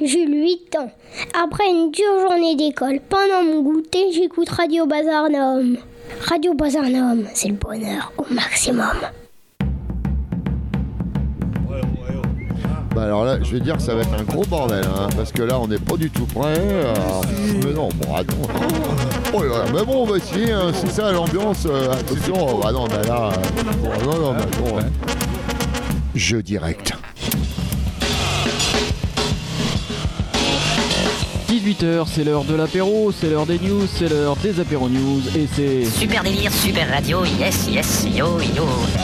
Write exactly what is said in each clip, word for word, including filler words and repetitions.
Jules, huit ans. Après une dure journée d'école, pendant mon goûter, j'écoute Radio Bazarnaum. Radio Bazarnaum, c'est le bonheur au maximum. Bah alors là, je vais dire que ça va être un gros bordel, hein, parce que là, on n'est pas du tout prêt. Alors, mais non, bon, attends. Oh là là, mais bon, bah si, hein, c'est ça l'ambiance. Euh, attention, oh, bah non, bah là, euh, bon, non, non, bah bon. Ouais. Jeu direct. dix-huit heures, c'est l'heure de l'apéro, c'est l'heure des news, c'est l'heure des apéro news et c'est... Super délire, super radio, yes, yes, yo, yo.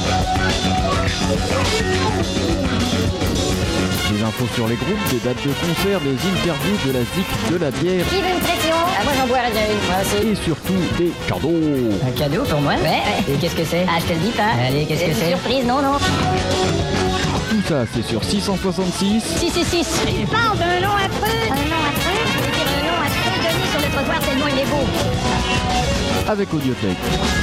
Des infos sur les groupes, des dates de concert, des interviews, de la zik, de la bière. Qui veut une pression? Ah, moi j'en bois déjà une, moi aussi. Et surtout des cadeaux. Un cadeau pour moi? Ouais, ouais. Et qu'est-ce que c'est? Ah, je te le dis pas. Allez, qu'est-ce que c'est? Surprise, non, non. Tout ça, c'est sur six cent soixante-six. six six six. Tu parles d'un nom affreux? Un nom affreux? Je veux dire un nom affreux de lit sur le trottoir tellement il est beau. Avec Audiotech.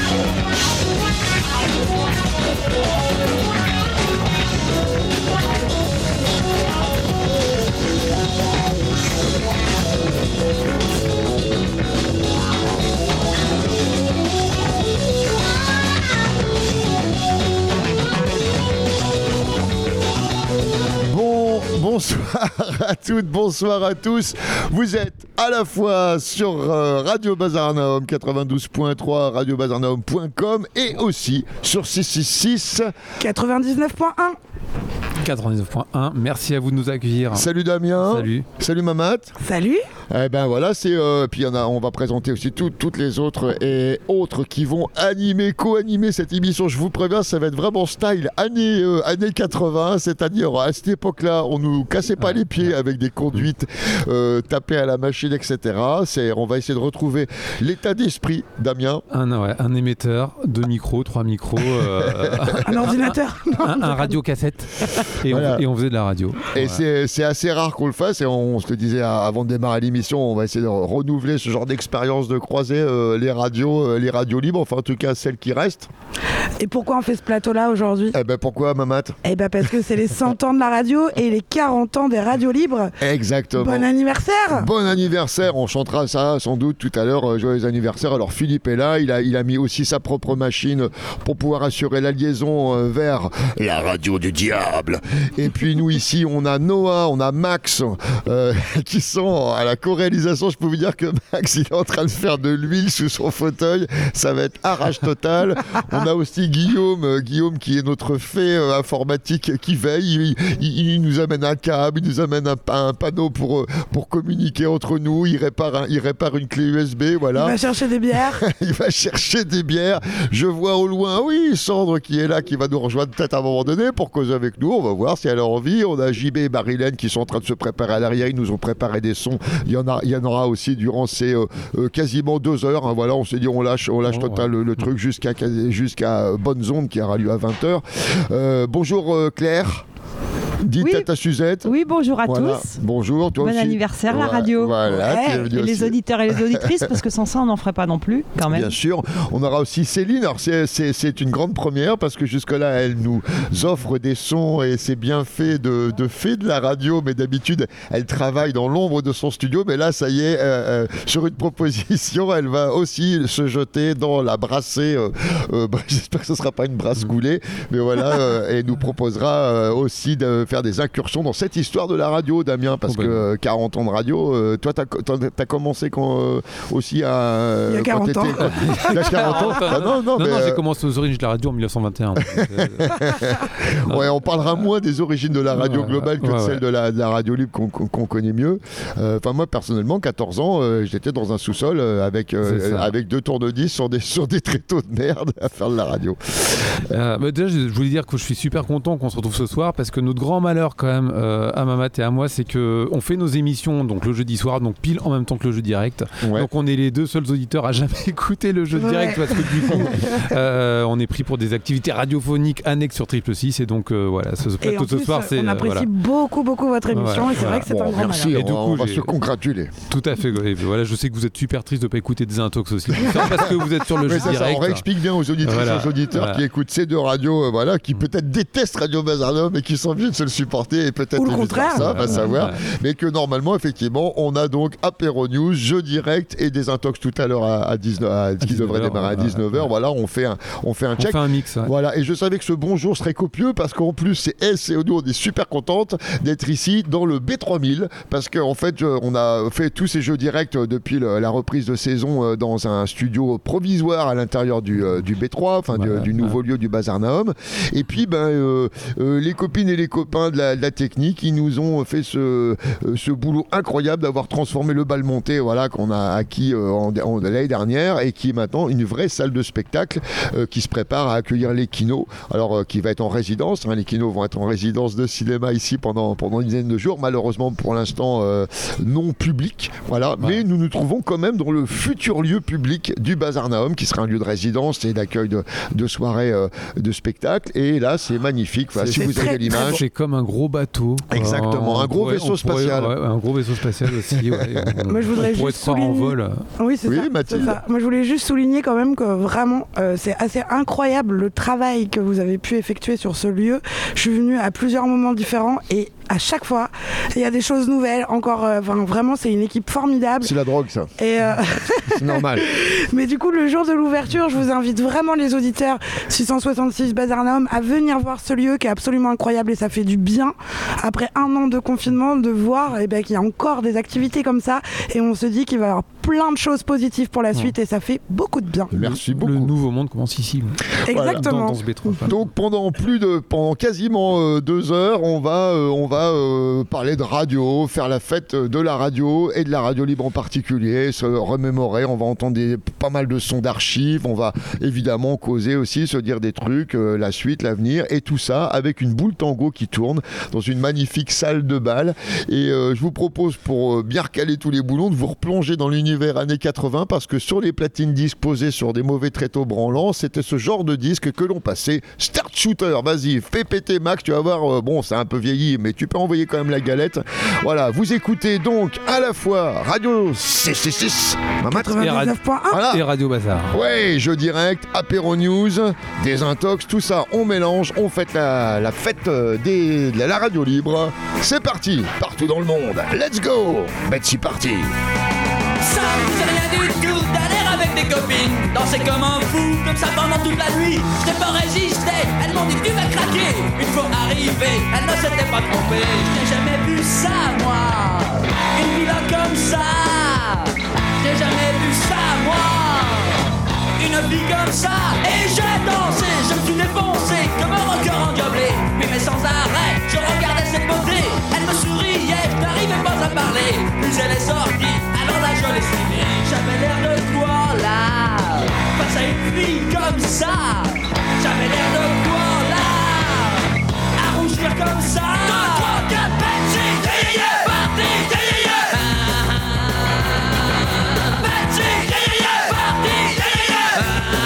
Bonsoir à toutes, bonsoir à tous. Vous êtes à la fois sur euh, Radio Bazarnaum quatre-vingt-douze point trois, radio bazarnaum point com et aussi sur six cent soixante-six quatre-vingt-dix-neuf point un. quatre-vingt-dix-neuf point un, merci à vous de nous accueillir. Salut Damien. Salut. Salut Mamat. Salut. Eh ben voilà, c'est euh, puis on, a, on va présenter aussi tout, toutes les autres et autres qui vont animer, co-animer cette émission. Je vous préviens, ça va être vraiment style années, euh, années quatre-vingts, c'est-à-dire à cette époque-là, on nous cassait pas les pieds avec des conduites euh, tapées à la machine, et cetera. C'est, on va essayer de retrouver l'état d'esprit, Damien. Un, ouais, un émetteur, deux micros, trois micros, euh, un ordinateur, un, un radio-cassette, et, voilà. on, et on faisait de la radio. Et voilà. c'est, c'est assez rare qu'on le fasse, et on, on se le disait avant de démarrer l'émission. On va essayer de renouveler ce genre d'expérience, de croiser euh, les radios, euh, les radios libres, enfin en tout cas celles qui restent. Et pourquoi on fait ce plateau-là aujourd'hui? Eh ben pourquoi, Mamat? Eh ben parce que c'est les cent ans de la radio et les quarante ans des radios libres. Exactement. Bon anniversaire. Bon anniversaire, on chantera ça sans doute tout à l'heure, euh, joyeux anniversaire. Alors Philippe est là, il a, il a mis aussi sa propre machine pour pouvoir assurer la liaison euh, vers la radio du diable. Et puis nous ici, on a Noah, on a Max euh, qui sont à la co-réalisation. Je peux vous dire que Max, il est en train de faire de l'huile sous son fauteuil, ça va être arrache total. On a aussi Guillaume, euh, Guillaume qui est notre fée euh, informatique qui veille, il, il, il nous amène un câble, il nous amène un, un panneau pour, pour communiquer entre nous, il répare, un, il répare une clé U S B, voilà. Il va chercher des bières. Il va chercher des bières. Je vois au loin, oui, Sandre qui est là, qui va nous rejoindre peut-être à un moment donné pour causer avec nous, on va voir si elle a envie. On a J B et Marilène qui sont en train de se préparer à l'arrière, ils nous ont préparé des sons, il y en a, il y en aura aussi durant ces euh, euh, quasiment deux heures, hein, voilà, on s'est dit on lâche, on lâche oh, total ouais. le, le truc jusqu'à, jusqu'à Bonne Zone qui aura lieu à vingt heures. Euh, bonjour euh, Claire. Dites oui. à ta Suzette. Oui, bonjour à voilà. tous. Bonjour, toi bon aussi. Bon anniversaire, voilà. la radio. Voilà, ouais. Et aussi. Les auditeurs et les auditrices, parce que sans ça, on n'en ferait pas non plus, quand même. Bien sûr. On aura aussi Céline. Alors, c'est, c'est, c'est une grande première, parce que jusque-là, elle nous offre des sons et c'est bien fait de, de fait de la radio, mais d'habitude, elle travaille dans l'ombre de son studio. Mais là, ça y est, euh, euh, sur une proposition, elle va aussi se jeter dans la brassée. Euh, euh, bah, j'espère que ce ne sera pas une brasse goulée, mais voilà, euh, et nous proposera euh, aussi de faire des incursions dans cette histoire de la radio, Damien, parce oh, ben. que quarante ans de radio, euh, toi, t'as, t'as, t'as commencé quand, euh, aussi à... Euh, Il y a quarante ans. Il y a quarante ans. Ah, non, non, non, mais, non euh... j'ai commencé aux origines de la radio en dix-neuf cent vingt et un. Donc, euh... ouais, on parlera moins des origines de la radio ouais, globale que ouais, de ouais. celle de la, de la radio libre qu'on, qu'on, qu'on connaît mieux. Enfin, euh, moi, personnellement, quatorze ans, euh, j'étais dans un sous-sol euh, avec, euh, avec deux tourne-disques sur des, sur des tréteaux de merde à faire de la radio. Euh, bah déjà, je voulais dire que je suis super content qu'on se retrouve ce soir, parce que notre grand malheur, quand même, euh, à Mamat et à moi, c'est qu'on fait nos émissions donc le jeudi soir, donc pile en même temps que le jeu direct. Ouais. Donc on est les deux seuls auditeurs à jamais écouter le jeu ouais. direct, parce que du coup, euh, on est pris pour des activités radiophoniques annexes sur Triple six, et donc euh, voilà, ce plateau de ce soir, c'est... On apprécie euh, voilà. beaucoup, beaucoup votre émission, ouais, et c'est voilà. vrai que c'est bon, un grand merci, malheur. Et du coup, on va j'ai... se congratuler. Tout à fait. Et voilà, je sais que vous êtes super triste de ne pas écouter des intox aussi, parce que vous êtes sur le oui, jeu ça, direct. Ça, on réexplique bien aux auditrices, voilà. aux auditeurs voilà. qui écoutent ces deux radios, euh, voilà, qui peut-être détestent Radio Bazarnaum et qui sont obligés de se le supporter et peut-être Ou le éviter contraire. ça, va Ouais, savoir. ouais. Mais que normalement, effectivement, on a donc Apéro News, jeu direct et des intox tout à l'heure à, à dix-neuf à, qui devrait démarrer à dix-neuf heures. ouais. Voilà, on fait un, on fait un On check. fait un mix. Ouais. Voilà, et je savais que ce bonjour serait copieux parce qu'en plus, c'est S et nous, on est super contente d'être ici dans le B trois mille parce qu'en fait, je- on a fait tous ces jeux directs depuis le- la reprise de saison euh, dans un studio provisoire à l'intérieur du, euh, du B trois, enfin du- Voilà, du, nouveau lieu du Bazar Naum. Et puis, ben, euh, euh, les copines et les copains de la, de la technique, ils nous ont fait ce, euh, ce boulot incroyable d'avoir transformé le bal monté, voilà, qu'on a acquis euh, en, en- l'année dernière et qui est maintenant une vraie salle de spectacle euh, qui se prépare à accueillir les kinos. Alors, euh, qui va être en résidence. Hein, les kinos vont être en résidence de cinéma ici pendant, pendant une dizaine de jours. Malheureusement, pour l'instant, euh, non public. Voilà. Mais nous nous trouvons quand même dans le futur lieu public du Bazar Naum, qui sera un lieu de résidence et d'accueil de, de soirées euh, de spectacle. Et là, c'est magnifique. Voilà, C'est- si vous c'est avez très, l'image. C'est comme un gros bateau. Exactement, On un gros pourrait- vaisseau on pourrait- spatial. ouais, un gros vaisseau spatial aussi. Ouais. On- Moi, je voudrais on pourrait juste te croire en souligner- vol. Oui, c'est Oui, ça, Mathilde. c'est ça. Moi, je voulais juste souligner quand même que vraiment, euh, c'est assez incroyable le travail que vous avez pu effectuer sur ce lieu. Je suis venue à plusieurs moments différents et à chaque fois, il y a des choses nouvelles. Encore, euh, enfin, vraiment, c'est une équipe formidable. C'est la drogue, ça. Et euh, C'est normal. mais du coup, le jour de l'ouverture, je vous invite vraiment les auditeurs six cent soixante-six Bazar Naum à venir voir ce lieu qui est absolument incroyable et ça fait du bien après un an de confinement de voir eh ben, qu'il y a encore des activités comme ça et on se dit qu'il va y avoir plein de choses positives pour la suite et ça fait beaucoup de bien. Merci Le beaucoup. nouveau monde commence ici. Exactement. Dans, dans ce B trois. Donc pendant plus de pendant quasiment euh, deux heures, on va euh, on va euh, parler de radio, faire la fête de la radio et de la radio libre en particulier, se remémorer. On va entendre des, pas mal de sons d'archives. On va évidemment causer aussi, se dire des trucs, euh, la suite, l'avenir et tout ça avec une boule tango qui tourne dans une magnifique salle de bal. Et euh, je vous propose pour euh, bien recaler tous les boulons de vous replonger dans l'univers années quatre-vingts parce que sur les platines disques posées sur des mauvais tréteaux branlants, c'était ce genre de disque que l'on passait. Start Shooter, vas-y, fais péter Max, tu vas voir, euh, bon, c'est un peu vieilli, mais tu peux envoyer quand même la galette. Voilà, vous écoutez donc à la fois Radio six six six, Mamat, quatre-vingt-dix-neuf point un. voilà. Et Radio Bazar. Ouais, jeu direct, apéro news, des intox, tout ça, on mélange, on fête la, la fête euh, des, de la radio libre. C'est parti, partout dans le monde. Let's go, Betsy parti. Ça me faisait rien du tout d'aller avec des copines, danser comme un fou, comme ça pendant toute la nuit. Je n'ai pas résisté, elles m'ont dit que tu vas craquer. Une fois arrivé, elles ne s'étaient pas trompées. Je n'ai jamais vu ça, moi, une villa comme ça. Je n'ai jamais vu ça, moi, une vie comme ça. Et j'ai dansé, je me suis défoncé comme un rocker endiablé. Oui mais sans arrêt, je regardais cette beauté. Elle me souriait, je n'arrivais pas à parler. Puis elle est sortie, alors là je l'ai suivie. J'avais l'air de quoi là, face à une fille comme ça. J'avais l'air de quoi là, à rougir comme ça. deux, trois, quatre, Betsy, yeah, yeah, yeah, parti, yeah, yeah, yeah. Betsy, yeah, yeah, yeah, parti, yeah, yeah, yeah.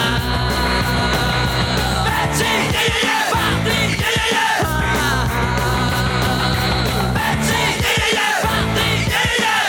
Betsy, yeah, yeah, yeah, parti, yeah, yeah, yeah. Betsy, yeah, yeah, yeah, parti, yeah, yeah,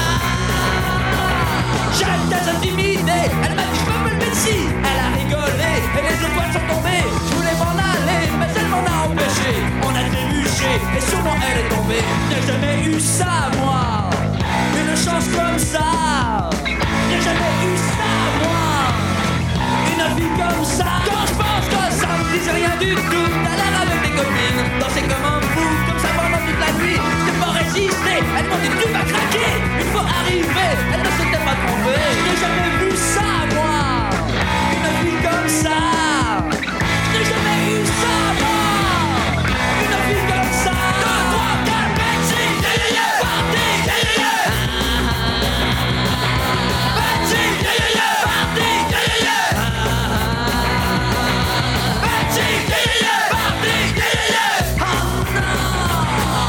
yeah. J'étais intimidé, elle m'a dit je m'appelle Betsy. Elle a rigolé et les étoiles sont tombées. Je voulais m'en aller, mais elle m'en a empêché. On a trébuché et sûrement elle est tombée. J'ai jamais eu ça moi, une chance comme ça. J'ai jamais eu ça moi, une vie comme ça. Quand je pense que ça me disait rien du tout, t'as l'air avec des copines, danser comme un fou, comme ça pendant toute la nuit. J'ai pas résisté, elles m'ont dit tu vas craquer. Une fois arrivé, elles ne s'étaient pas trompées. Je n'ai jamais vu ça moi, une vie comme ça. Je n'ai jamais eu ça moi, une vie comme ça. deux, trois, quatre, Betsy, yeah, yeah, yeah, parti, yeah, yeah, yeah. Betsy, yeah, yeah, yeah, parti, yeah, yeah, yeah. Betsy, yeah, yeah, yeah, parti, yeah, yeah, yeah. Oh no.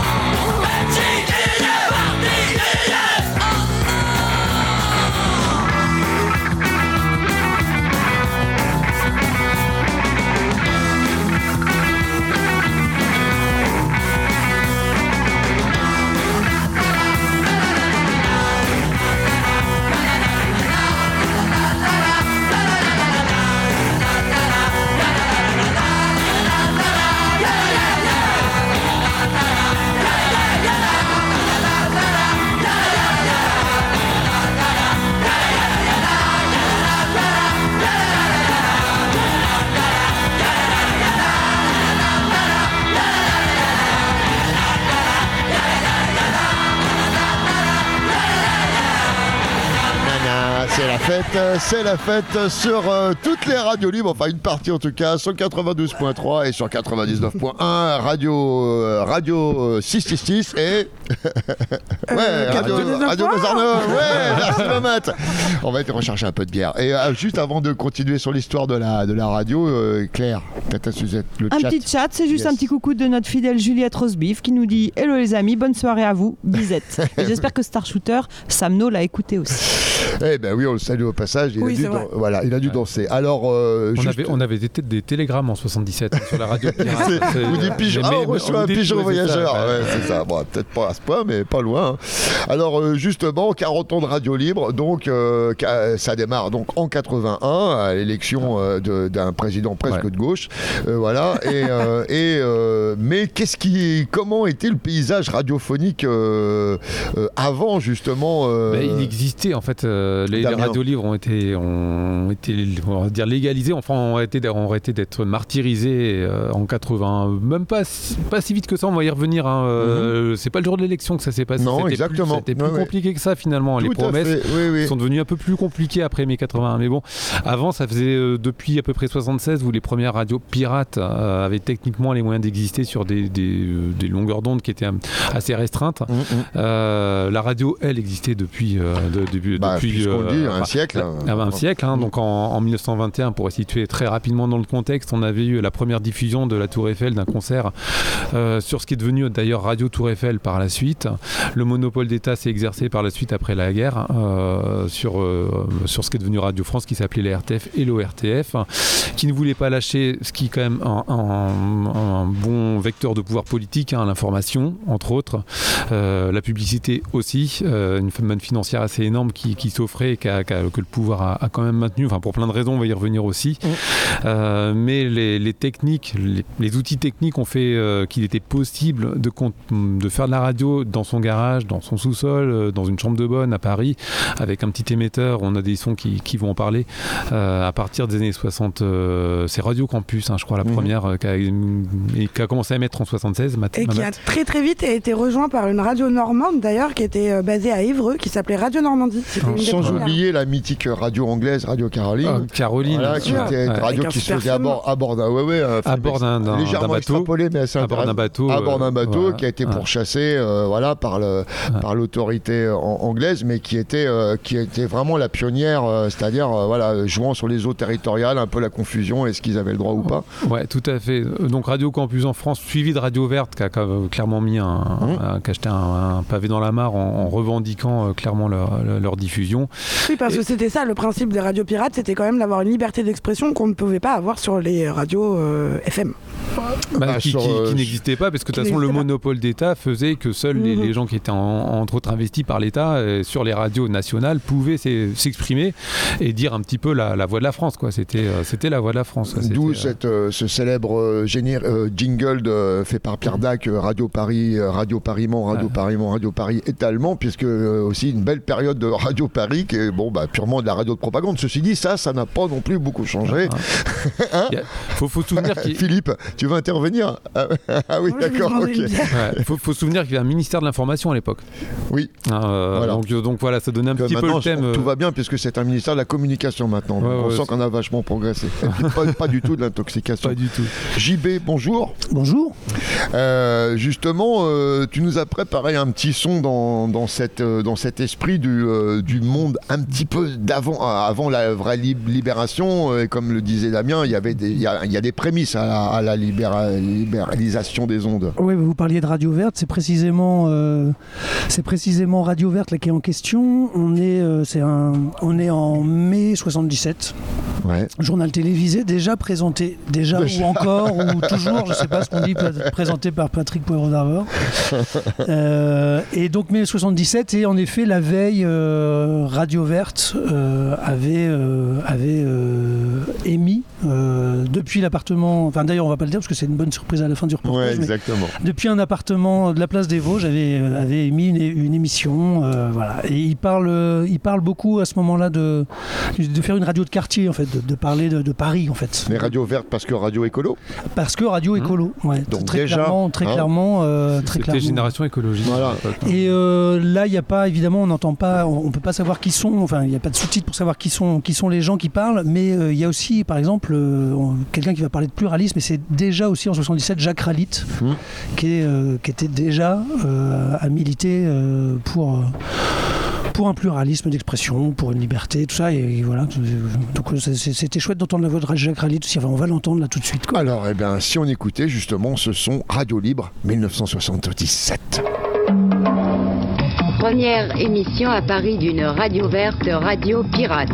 Betsy, yeah, yeah, yeah, parti, yeah, yeah, yeah. Oh no. c'est la fête sur euh, toutes les radios libres, enfin une partie en tout cas, sur quatre-vingt-douze point trois et sur quatre-vingt-dix-neuf point un, radio, euh, radio six cent soixante-six et... ouais, euh, Radio, Radio Bazarnome, ouais, merci Mamat. On va aller rechercher un peu de bière. Et euh, juste avant de continuer sur l'histoire de la, de la radio, euh, Claire, Tata Suzette, le un chat. Un petit chat, c'est juste yes. un petit coucou de notre fidèle Juliette Rosebif qui nous dit « Hello les amis, bonne soirée à vous, bisette ». Et j'espère que Star Shooter, Samno l'a écouté aussi. Eh ben oui, on le salue au passage. Il oui, a dû, dan- voilà, il a dû ouais. danser. Alors, euh, on, juste... avait, on avait des, t- des télégrammes en soixante-dix-sept sur la radio pirate. c'est, vous dites pigeon, ah, on reçoit un pigeon voyageur. Ça, ouais, c'est ça. Bon, peut-être pas à ce point, mais pas loin. Hein. Alors, euh, justement, quarante ans de radio libre. Donc, euh, ça démarre donc en quatre-vingt-un à l'élection euh, de, d'un président presque ouais. de gauche. Euh, voilà. Et, euh, et euh, mais qu'est-ce qui, comment était le paysage radiophonique euh, euh, avant justement euh, ben, il existait en fait. Euh, les, les radios libres ont été, ont été, on va dire légalisées. Enfin, ont arrêté, ont arrêté d'être martyrisés euh, en quatre-vingts. Même pas, pas si vite que ça. On va y revenir. Hein. Euh, mm-hmm. C'est pas le jour de l'élection que ça s'est passé. Non, c'était exactement. Plus, c'était plus ouais, compliqué ouais. que ça finalement. Tout les promesses oui, oui. sont devenues un peu plus compliquées après mai quatre-vingt-un. Mais bon, avant, ça faisait euh, depuis à peu près soixante-seize où les premières radios pirates euh, avaient techniquement les moyens d'exister sur des, des, euh, des longueurs d'onde qui étaient euh, assez restreintes. Mm-hmm. Euh, la radio, elle, existait depuis euh, de, de, bah, depuis euh, dit, un enfin, siècle. Euh, un siècle. Hein, mm-hmm. Donc en, en dix-neuf cent vingt et un, pour situer très rapidement dans le contexte, on avait eu la première diffusion de la Tour Eiffel d'un concert euh, sur ce qui est devenu d'ailleurs Radio Tour Eiffel par la suite. Le monopole d'État s'est exercé par la suite après la guerre euh, sur, euh, sur ce qui est devenu Radio France, qui s'appelait la R T F et l'O R T F, qui ne voulait pas lâcher ce qui est quand même un, un, un bon vecteur de pouvoir politique, hein, l'information entre autres, euh, la publicité aussi, euh, une manne financière assez énorme qui, qui s'offrait et qu'a, qu'a, que le pouvoir a, a quand même maintenu, enfin pour plein de raisons, on va y revenir aussi. Mmh. Euh, mais les, les techniques, les, les outils techniques ont fait euh, qu'il était possible de, de faire de la radio dans son garage, dans son sous-sol, dans une chambre de bonne à Paris, avec un petit émetteur. On a des sons qui, qui vont en parler euh, à partir des années soixante. Euh, c'est Radio Campus, hein, je crois, la mmh. première, euh, qui, a, et, qui a commencé à émettre en soixante-seize. Mat- et qui a très très vite été rejoint par une radio normande d'ailleurs, qui était euh, basée à Évreux, qui s'appelait Radio Normandie. Ah, sans oublier la mythique radio anglaise, Radio Caroline. Ah, Caroline. Voilà, qui était une ouais. radio qui se faisait à bord, à bord d'un, ouais, ouais, euh, à bord d'un, d'un, légèrement d'un bateau. Extrapolé, mais assez à bord d'un bateau. À bord d'un bateau, voilà. qui a été ouais. pourchassé euh, voilà, par, le, ouais. par l'autorité en, anglaise, mais qui était, euh, qui était vraiment la pionnière, euh, c'est-à-dire euh, voilà, jouant sur les eaux territoriales, un peu la confusion, est-ce qu'ils avaient le droit ou pas. Ouais, tout à fait. Donc Radio Campus en France, suivi de Radio Verte, qui a, qui a clairement mis un, mmh. un, qui a jeté un, un pavé dans la mare en, en revendiquant euh, clairement leur, leur, leur diffusion. Oui, parce Et... que c'était ça, le principe des radios pirates, c'était quand même d'avoir une liberté d'expression qu'on ne pouvait pas avoir sur les radios euh, F M. Bah, bah, qui, sur, qui, qui n'existait pas, parce que de toute façon le monopole d'État faisait que seuls mmh. les, les gens qui étaient en, entre autres investis par l'État euh, sur les radios nationales pouvaient s'exprimer et dire un petit peu la, la voix de la France, quoi. C'était, euh, c'était la voix de la France. Quoi. D'où c'était, cette, euh, ce célèbre euh, génier, euh, jingle de, fait par Pierre Dac, euh, Radio Paris, euh, Radio Paris-Mont, Radio ouais. Paris-Mont, Radio Paris étalement, puisque euh, aussi une belle période de Radio Paris qui est bon, bah, purement de la radio de propagande. Ceci dit, ça, ça n'a pas non plus beaucoup changé. Il hein faut, faut souvenir qu'il... Philippe, tu veux intervenir? Ah, ah oui, Moi, d'accord, ok. Il ouais, faut, faut souvenir qu'il y avait un ministère de l'information à l'époque. Oui. Euh, voilà. Donc, donc voilà, ça donnait un que petit peu le thème. Tout va bien puisque c'est un ministère de la communication maintenant. Ouais, on ouais, sent qu'on a vachement progressé. pas, pas du tout de l'intoxication. Pas du tout. J B, bonjour. Bonjour. Euh, justement, euh, tu nous as préparé un petit son dans, dans, cette, euh, dans cet esprit du, euh, du monde un petit peu d'avant, avant la vraie libération. Et comme le disait Damien, il y avait des, il y a, il y a des prémices à la, à la libéra, libéralisation des ondes. Oui, vous parliez de Radio Verte, c'est précisément, euh, c'est précisément Radio Verte là, qui est en question. On est, euh, c'est un, on est en mai soixante-dix-sept. Ouais. Journal télévisé déjà présenté, déjà ou encore ou toujours, je ne sais pas ce qu'on dit, présenté par Patrick Poivre d'Arvor. euh, et donc mai soixante-dix-sept, et en effet la veille, euh, Radio Verte euh, avait, euh, avait euh, émis euh, depuis l'appartement. Enfin, d'ailleurs, on va pas le dire parce que c'est une bonne surprise à la fin du reportage. Ouais, exactement. Depuis un appartement de la place des Vosges, avait, avait émis une, une émission. Euh, voilà. Et il parle, euh, il parle beaucoup à ce moment-là de, de faire une radio de quartier, en fait, de, de parler de, de Paris, en fait. Mais radio verte parce que radio écolo. Parce que radio écolo. Mmh. Ouais, donc très déjà, clairement, très hein, clairement, euh, très c'était clairement. Génération écologique. Voilà. Et euh, là, il n'y a pas, évidemment, on n'entend pas, on, on peut pas savoir qui sont. Enfin, il n'y a pas de sous-titres pour savoir qui sont, qui sont les gens qui parlent. Mais il euh, y a aussi, par exemple, euh, quelqu'un qui va parler de pluralisme. Et c'est déjà aussi en soixante-dix-sept Jacques Ralit, mmh. qui, est, euh, qui était déjà euh, à militer euh, pour. Euh, pour un pluralisme d'expression, pour une liberté, tout ça, et, et voilà. Donc c'était chouette d'entendre la voix de Jacques Ralit aussi. Enfin, on va l'entendre là tout de suite, quoi. Alors, eh bien, si on écoutait justement ce son Radio Libre dix-neuf cent soixante-dix-sept. Première émission à Paris d'une radio verte, Radio Pirate.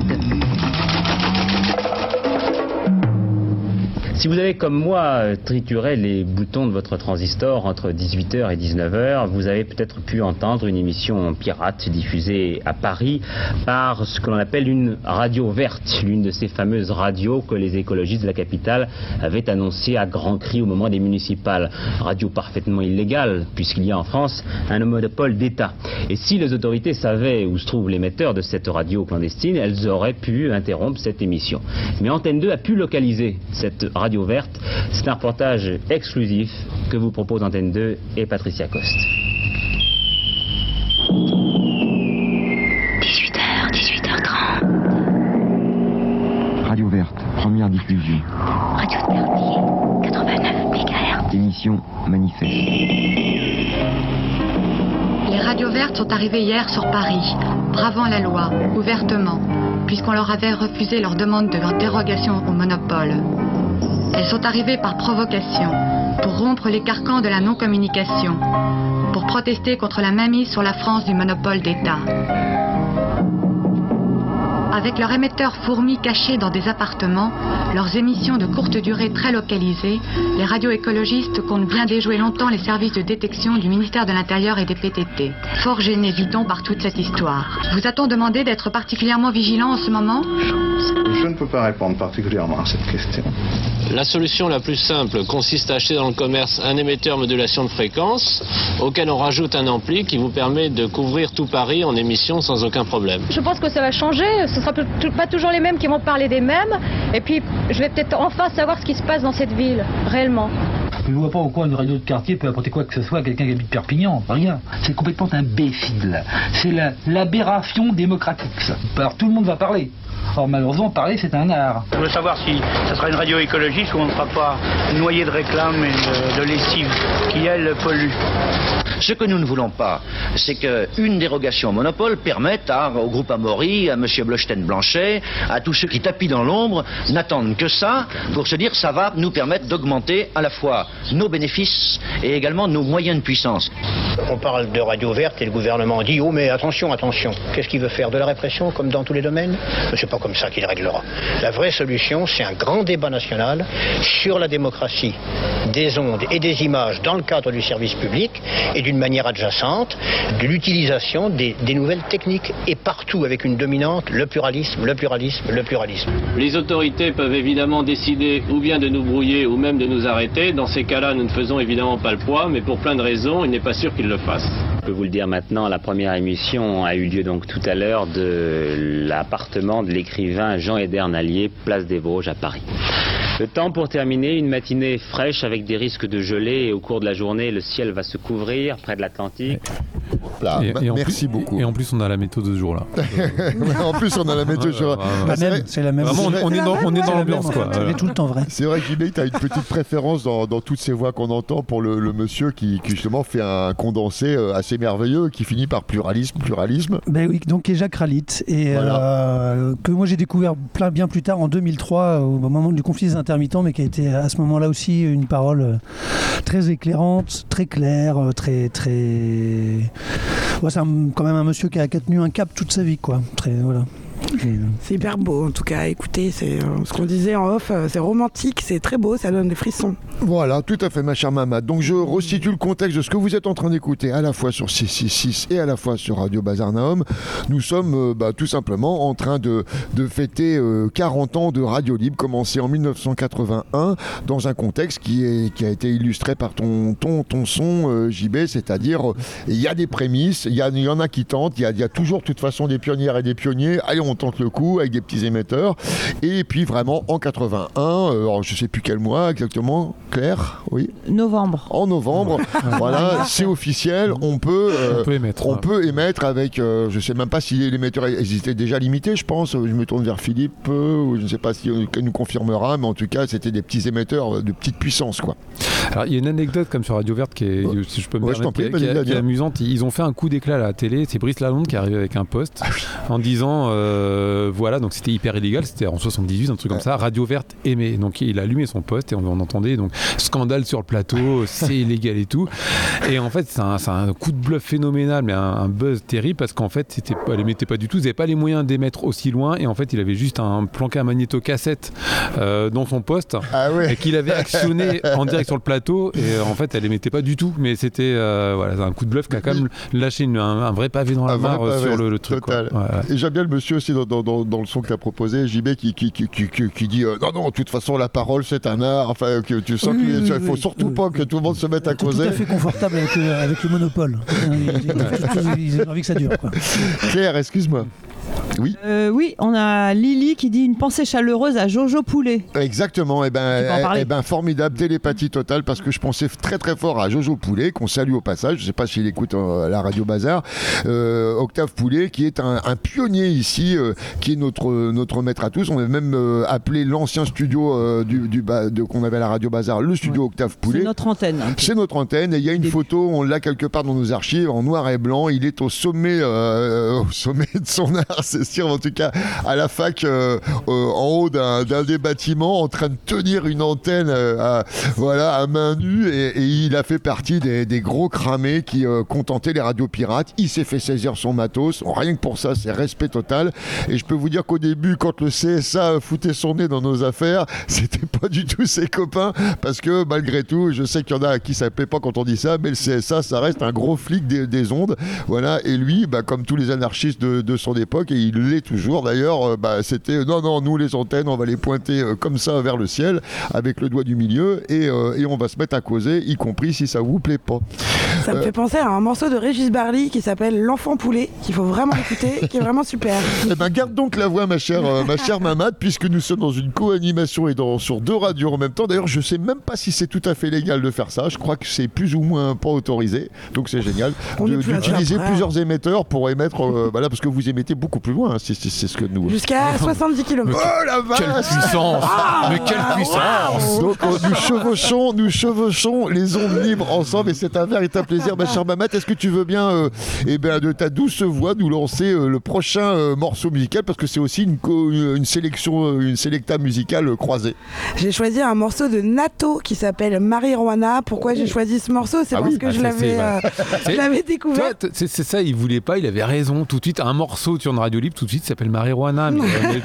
Si vous avez comme moi trituré les boutons de votre transistor entre dix-huit heures et dix-neuf heures, vous avez peut-être pu entendre une émission pirate diffusée à Paris par ce que l'on appelle une radio verte, l'une de ces fameuses radios que les écologistes de la capitale avaient annoncées à grands cris au moment des municipales. Radio parfaitement illégale, puisqu'il y a en France un monopole d'État. Et si les autorités savaient où se trouve l'émetteur de cette radio clandestine, elles auraient pu interrompre cette émission. Mais Antenne deux a pu localiser cette radio Radio Verte. C'est un reportage exclusif que vous propose Antenne deux et Patricia Coste. dix-huit heures, dix-huit heures trente. Radio Verte, première diffusion. Radio de quartier, quatre-vingt-neuf mégahertz. Émission Manifeste. Les radios vertes sont arrivées hier sur Paris, bravant la loi, ouvertement, puisqu'on leur avait refusé leur demande de dérogation au monopole. Elles sont arrivées par provocation, pour rompre les carcans de la non-communication, pour protester contre la mainmise sur la France du monopole d'État. Avec leur émetteur fourmi caché dans des appartements, leurs émissions de courte durée très localisées, les radios écologistes comptent bien déjouer longtemps les services de détection du ministère de l'Intérieur et des P T T. Fort gênés, dit-on, par toute cette histoire. Vous a-t-on demandé d'être particulièrement vigilant en ce moment ? Je ne peux pas répondre particulièrement à cette question. La solution la plus simple consiste à acheter dans le commerce un émetteur modulation de fréquence auquel on rajoute un ampli qui vous permet de couvrir tout Paris en émission sans aucun problème. Je pense que ça va changer, ce ne sera pas toujours les mêmes qui vont parler des mêmes et puis je vais peut-être enfin savoir ce qui se passe dans cette ville, réellement. Je ne vois pas pourquoi une radio de quartier peut apporter quoi que ce soit à quelqu'un qui habite Perpignan. Rien. C'est complètement imbécile. C'est la, l'aberration démocratique, ça. Alors tout le monde va parler. Or malheureusement, parler c'est un art. Je veux savoir si ça sera une radio écologiste ou on ne sera pas noyé de réclames et de, de lessive qui, elle, pollue. Ce que nous ne voulons pas, c'est qu'une dérogation au monopole permette à, au groupe Amaury, à M. Blochten-Blanchet, à tous ceux qui tapis dans l'ombre, n'attendent que ça pour se dire ça va nous permettre d'augmenter à la fois nos bénéfices et également nos moyens de puissance. On parle de radio verte et le gouvernement dit « Oh mais attention, attention, qu'est-ce qu'il veut faire? De la répression comme dans tous les domaines ?» Mais c'est pas comme ça qu'il réglera. La vraie solution, c'est un grand débat national sur la démocratie des ondes et des images dans le cadre du service public et d'une manière adjacente de l'utilisation des, des nouvelles techniques et partout avec une dominante, le pluralisme, le pluralisme, le pluralisme. Les autorités peuvent évidemment décider ou bien de nous brouiller ou même de nous arrêter. Dans ces cas-là, nous ne faisons évidemment pas le poids, mais pour plein de raisons, il n'est pas sûr qu'ils le fassent. Je peux vous le dire maintenant, la première émission a eu lieu donc tout à l'heure de l'appartement de l'écrivain Jean Edernalier, place des Vosges à Paris. Le temps pour terminer, une matinée fraîche avec des risques de gelée et au cours de la journée, le ciel va se couvrir près de l'Atlantique. Là, et, et merci plus, beaucoup. Et en plus, on a la météo de ce jour-là. En plus, on a la météo de ce jour-là. La même, c'est la même. Vraiment, on, on est dans, on est dans l'ambiance, quoi. On est tout le temps vrai. C'est vrai, J B, tu as une petite préférence dans, dans toutes ces voix qu'on entend pour le, le monsieur qui, qui justement fait un condensé assez merveilleux qui finit par pluralisme, pluralisme. Ben oui, donc qui est Jacques Ralit et voilà. euh, que moi j'ai découvert plein, bien plus tard en deux mille trois au moment du conflit des intermittents, mais qui a été à ce moment-là aussi une parole très éclairante, très claire, très très. Ouais, c'est un, quand même un monsieur qui a, qui a tenu un cap toute sa vie, quoi. Très voilà. C'est hyper beau en tout cas. Écoutez, c'est euh, ce qu'on disait en off, euh, c'est romantique, c'est très beau, ça donne des frissons. Voilà, tout à fait, ma chère Mamad. Donc je resitue le contexte de ce que vous êtes en train d'écouter à la fois sur six cent soixante-six et à la fois sur Radio Bazar Naum. Nous sommes euh, bah, tout simplement en train de, de fêter euh, quarante ans de Radio Libre, commencé en mille neuf cent quatre-vingt-un, dans un contexte qui, est, qui a été illustré par ton, ton, ton son, euh, J B, c'est-à-dire il euh, y a des prémices, il y, y en a qui tentent, il y, y a toujours de toute façon des pionnières et des pionniers, allez on tente le coup avec des petits émetteurs, et puis vraiment en quatre-vingt-un, euh, alors, je ne sais plus quel mois exactement, Claire, oui. Novembre. En novembre, voilà, c'est officiel, on peut, euh, on peut émettre. On peut émettre avec, euh, je ne sais même pas si l'émetteur existait déjà limité, je pense, je me tourne vers Philippe, euh, ou je ne sais pas si euh, nous confirmera, mais en tout cas, c'était des petits émetteurs de petite puissance, quoi. Alors, il y a une anecdote comme sur Radio Verte qui est, oh. si je peux me ouais, permettre, prie, qui, qui, qui, qui est amusante. Ils ont fait un coup d'éclat à la télé, c'est Brice Lalonde qui est arrivé avec un post en disant, euh, voilà, donc c'était hyper illégal, c'était en soixante-dix-huit, un truc ouais. comme ça, Radio Verte aimait. Donc il a allumé son poste et on, on entendait donc scandale sur le plateau, c'est illégal et tout. Et en fait, c'est un, c'est un coup de bluff phénoménal, mais un, un buzz terrible parce qu'en fait, c'était, elle émettait pas du tout, ils n'avaient pas les moyens d'émettre aussi loin et en fait, il avait juste un planqué un magnéto-cassette euh, dans son poste ah ouais. et qu'il avait actionné en direct sur le plateau et en fait, elle émettait pas du tout, mais c'était euh, voilà, un coup de bluff qui a quand même lâché une, un, un vrai pavé dans la mare sur le, le truc. Total. Quoi. Ouais, ouais. Et j'aime bien le monsieur aussi dans, dans, dans le son que tu as proposé, J B, qui, qui, qui, qui, qui dit euh, non, non, de toute façon, la parole, c'est un art. Enfin, que tu sens qu'il oui, ne faut oui, surtout oui. pas que tout le monde se mette à causer. Tout à fait confortable avec, euh, avec le monopole. Ils ont envie que ça dure. Quoi. Claire, excuse-moi. Oui. Euh, oui, on a Lily qui dit une pensée chaleureuse à Jojo Poulet. Exactement, et ben, eh ben formidable, télépathie totale, parce que je pensais très très fort à Jojo Poulet, qu'on salue au passage, je ne sais pas s'il écoute euh, la Radio Bazar, euh, Octave Poulet, qui est un, un pionnier ici, euh, qui est notre, notre maître à tous. On a même euh, appelé l'ancien studio euh, du, du ba- de, qu'on avait à la Radio Bazar, le studio ouais. Octave Poulet. C'est notre antenne. Hein. C'est notre antenne, et il y a une Des... photo, on l'a quelque part dans nos archives, en noir et blanc, il est au sommet, euh, au sommet de son art, c'est sûr, en tout cas à la fac, euh, euh, en haut d'un, d'un des bâtiments, en train de tenir une antenne euh, à, voilà, à main nue, et, et il a fait partie des, des gros cramés qui euh, contentaient les radios pirates. Il s'est fait saisir son matos, rien que pour ça, c'est respect total. Et je peux vous dire qu'au début, quand le C S A foutait son nez dans nos affaires, c'était pas du tout ses copains, parce que malgré tout, je sais qu'il y en a à qui ça plaît pas quand on dit ça, mais le C S A, ça reste un gros flic des, des ondes, voilà. Et lui, bah, comme tous les anarchistes de, de son époque, et il l'est toujours d'ailleurs, euh, bah, c'était non non nous les antennes on va les pointer euh, comme ça vers le ciel avec le doigt du milieu et, euh, et on va se mettre à causer, y compris si ça vous plaît pas. Ça euh... me fait penser à un morceau de Régis Barly qui s'appelle L'Enfant Poulet, qu'il faut vraiment écouter, qui est vraiment super. Eh ben garde donc la voix ma chère euh, ma chère Mamad, puisque nous sommes dans une co-animation et dans, sur deux radios en même temps. D'ailleurs je sais même pas si c'est tout à fait légal de faire ça, je crois que c'est plus ou moins pas autorisé, donc c'est génial de, d'utiliser plusieurs émetteurs pour émettre, euh, voilà, parce que vous émettez beaucoup plus loin, hein, c'est, c'est, c'est ce que nous... Jusqu'à soixante-dix kilomètres. Oh la vache! Quelle puissance! Ah, mais quelle puissance! Donc euh, nous chevauchons, nous chevauchons les ondes libres ensemble et c'est un véritable plaisir, ma chère Mamad. Est-ce que tu veux bien, euh, eh ben, de ta douce voix, nous lancer euh, le prochain euh, morceau musical, parce que c'est aussi une, co- une sélection, une sélecta musicale euh, croisée. J'ai choisi un morceau de Nato qui s'appelle Marijuana. Pourquoi j'ai choisi ce morceeu? C'est ah parce oui que ah, je, ça, l'avais, euh, je l'avais découvert. Toi, c'est, c'est ça, il voulait pas, il avait raison. Tout de suite, un morceau sur une radio libre, tout de suite, s'appelle Marijuana. Mais, mais,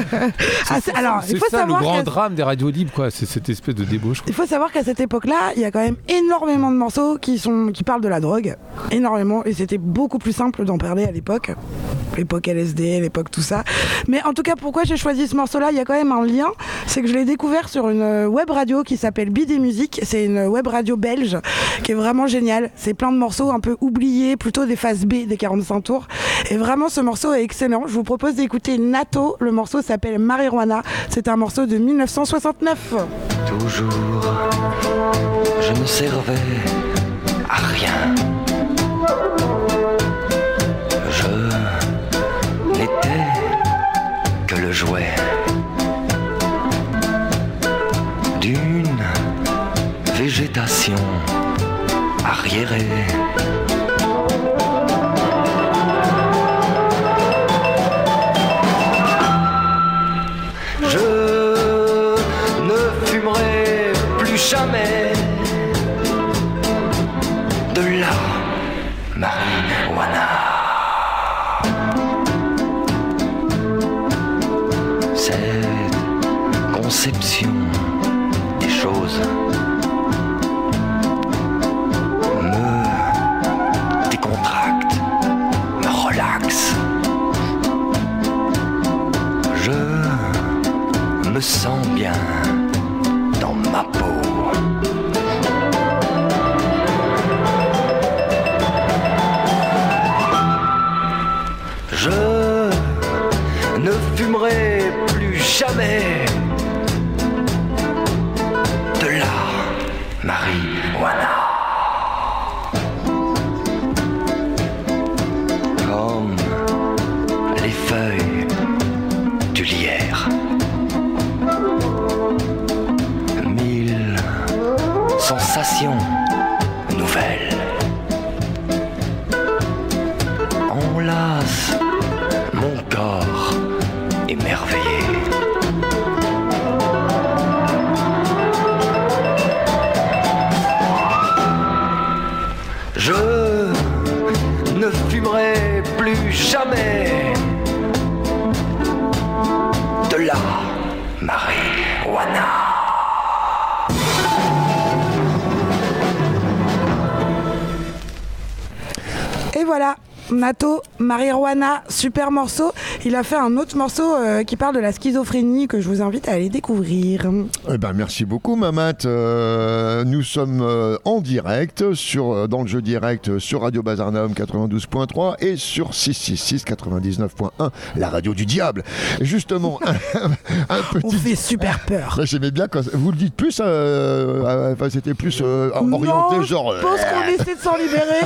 ah, c'est, alors, c'est il faut ça le grand qu'à... drame des radios libres, quoi. C'est cette espèce de débauche. Quoi. Il faut savoir qu'à cette époque-là, il y a quand même énormément de morceaux qui, sont, qui parlent de la drogue. Énormément. Et c'était beaucoup plus simple d'en parler à l'époque. L'époque L S D, l'époque tout ça. Mais en tout cas, pourquoi j'ai choisi ce morceau-là? Il y a quand même un lien. C'est que je l'ai découvert sur une web radio qui s'appelle Bidé Musique. C'est une web radio belge qui est vraiment géniale. C'est plein de morceaux un peu oubliés, plutôt des phases B, des quarante-cinq tours. Et vraiment, ce morceau est excellent. Je vous propose d'écouter Nato. Le morceau s'appelle Marijuana. C'est un morceau de dix-neuf cent soixante-neuf. Toujours, je ne servais à rien. Je n'étais que le jouet d'une végétation arriérée. Je ne fumerai plus jamais de la marijuana. sensation nouvelle. Enlace mon corps émerveillé. Je ne fumerai plus jamais de la marijuana. Et voilà, Nato, marijuana, super morceau. Il a fait un autre morceau euh, qui parle de la schizophrénie que je vous invite à aller découvrir. Eh ben, merci beaucoup, Mamat. Euh, nous sommes euh, en direct, sur, dans le jeu direct sur Radio Bazarnaum quatre-vingt-douze point trois et sur six cent soixante-six quatre-vingt-dix-neuf point un, la radio du diable. Et justement, un, un petit... On fait super peur. Là, j'aimais bien quand vous le dites plus, euh, euh, enfin, c'était plus euh, orienté, non, genre. Je pense qu'on essaie de s'en libérer.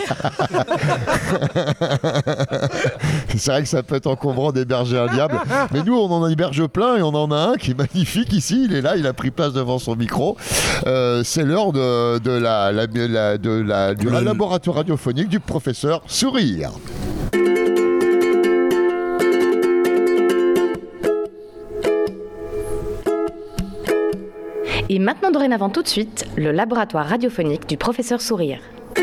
C'est vrai que ça peut être encombrant d'héberger un diable, mais nous on en héberge plein et on en a un qui est magnifique ici. Il est là, il a pris place devant son micro. Euh, c'est l'heure de, de la, la, la, de la, du laboratoire radiophonique du professeur Sourire. Et maintenant, dorénavant, tout de suite, le laboratoire radiophonique du professeur Sourire.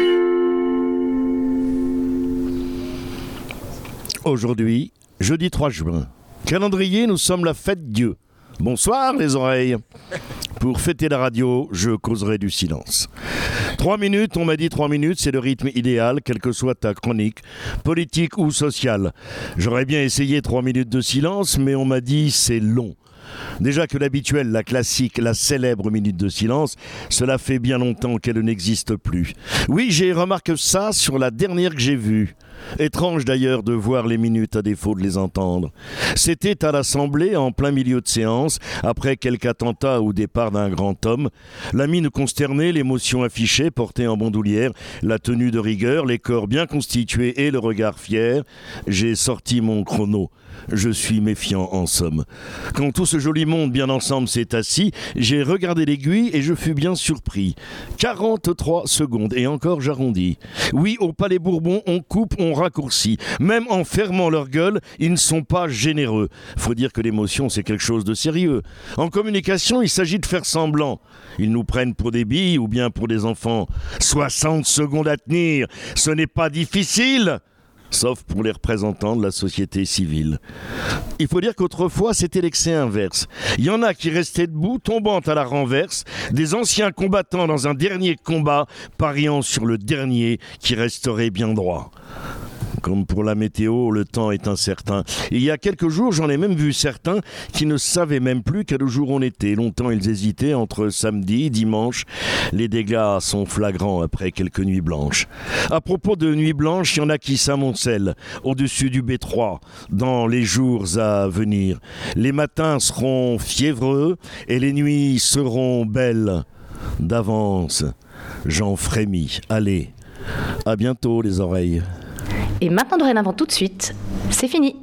Aujourd'hui, jeudi trois juin. Calendrier, nous sommes la fête Dieu. Bonsoir les oreilles. Pour fêter la radio, je causerai du silence. Trois minutes, on m'a dit trois minutes, c'est le rythme idéal, quelle que soit ta chronique, politique ou sociale. J'aurais bien essayé trois minutes de silence, mais on m'a dit c'est long. Déjà que l'habituelle, la classique, la célèbre minute de silence, cela fait bien longtemps qu'elle n'existe plus. Oui, j'ai remarqué ça sur la dernière que j'ai vue. Étrange d'ailleurs de voir les minutes à défaut de les entendre. C'était à l'Assemblée, en plein milieu de séance, après quelque attentat au départ d'un grand homme. La mine consternée, l'émotion affichée, portée en bandoulière, la tenue de rigueur, les corps bien constitués et le regard fier. J'ai sorti mon chrono. Je suis méfiant en somme. Quand tout ce joli monde bien ensemble s'est assis, j'ai regardé l'aiguille et je fus bien surpris. quarante-trois secondes et encore j'arrondis. Oui, au Palais Bourbon, on coupe, on raccourcit. Même en fermant leur gueule, ils ne sont pas généreux. Faut dire que l'émotion, c'est quelque chose de sérieux. En communication, il s'agit de faire semblant. Ils nous prennent pour des billes ou bien pour des enfants. soixante secondes à tenir, ce n'est pas difficile. Sauf pour les représentants de la société civile. Il faut dire qu'autrefois, c'était l'excès inverse. Il y en a qui restaient debout, tombant à la renverse, des anciens combattants dans un dernier combat, pariant sur le dernier qui resterait bien droit. Comme pour la météo, le temps est incertain. Et il y a quelques jours, j'en ai même vu certains qui ne savaient même plus quel jour on était. Longtemps, ils hésitaient entre samedi, dimanche. Les dégâts sont flagrants après quelques nuits blanches. À propos de nuits blanches, il y en a qui s'amoncellent au-dessus du B trois dans les jours à venir. Les matins seront fiévreux et les nuits seront belles. D'avance, j'en frémis. Allez, à bientôt les oreilles. Et maintenant, dorénavant, tout de suite, c'est fini.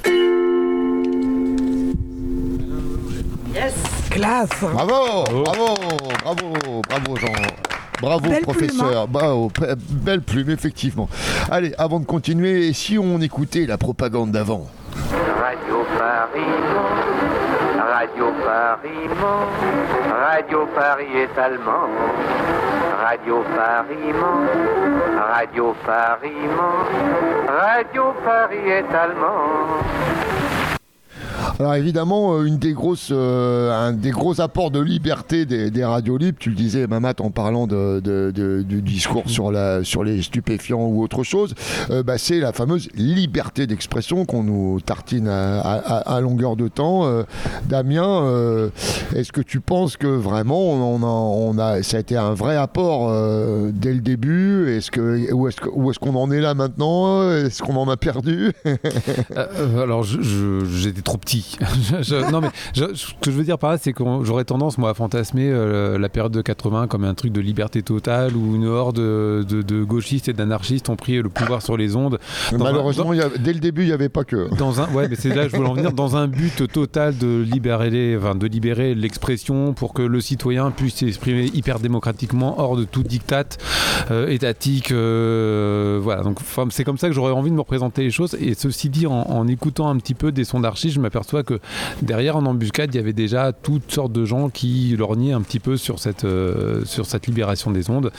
Yes, classe. Bravo, bravo, bravo, bravo Jean. Bravo belle professeur, plume, hein. Bravo, belle plume effectivement. Allez, avant de continuer, et si on écoutait la propagande d'avant? Radio Paris, Radio Paris, Radio Paris est allemand. Radio Paris, Radio Paris, Radio Paris est allemand. Alors évidemment, une des grosses, euh, un des gros apports de liberté des, des radios libres, tu le disais Mamat en parlant de, de, de, du discours sur, la, sur les stupéfiants ou autre chose, euh, bah, c'est la fameuse liberté d'expression qu'on nous tartine à, à, à longueur de temps. Euh, Damien, euh, est-ce que tu penses que vraiment on a, on a, ça a été un vrai apport euh, dès le début? Est-ce que, où, est-ce que, où est-ce qu'on en est là maintenant? Est-ce qu'on en a perdu? euh, Alors je, je, j'étais trop petit. oui. je, je, non mais je, ce que je veux dire par là, c'est que j'aurais tendance moi à fantasmer euh, la période de quatre-vingts comme un truc de liberté totale où une horde de, de, de gauchistes et d'anarchistes ont pris le pouvoir sur les ondes. Malheureusement, un, dans, y a, dès le début, il n'y avait pas que. Dans un, ouais, mais c'est là que je voulais en venir. Dans un but total de libérer, enfin, de libérer l'expression pour que le citoyen puisse s'exprimer hyper démocratiquement hors de tout diktat euh, étatique. Euh, voilà. Donc c'est comme ça que j'aurais envie de me représenter les choses. Et ceci dit, en, en écoutant un petit peu des sons d'archives, je m'aperçois que derrière, en embuscade, il y avait déjà toutes sortes de gens qui lorgnaient un petit peu sur cette, euh, sur cette libération des ondes.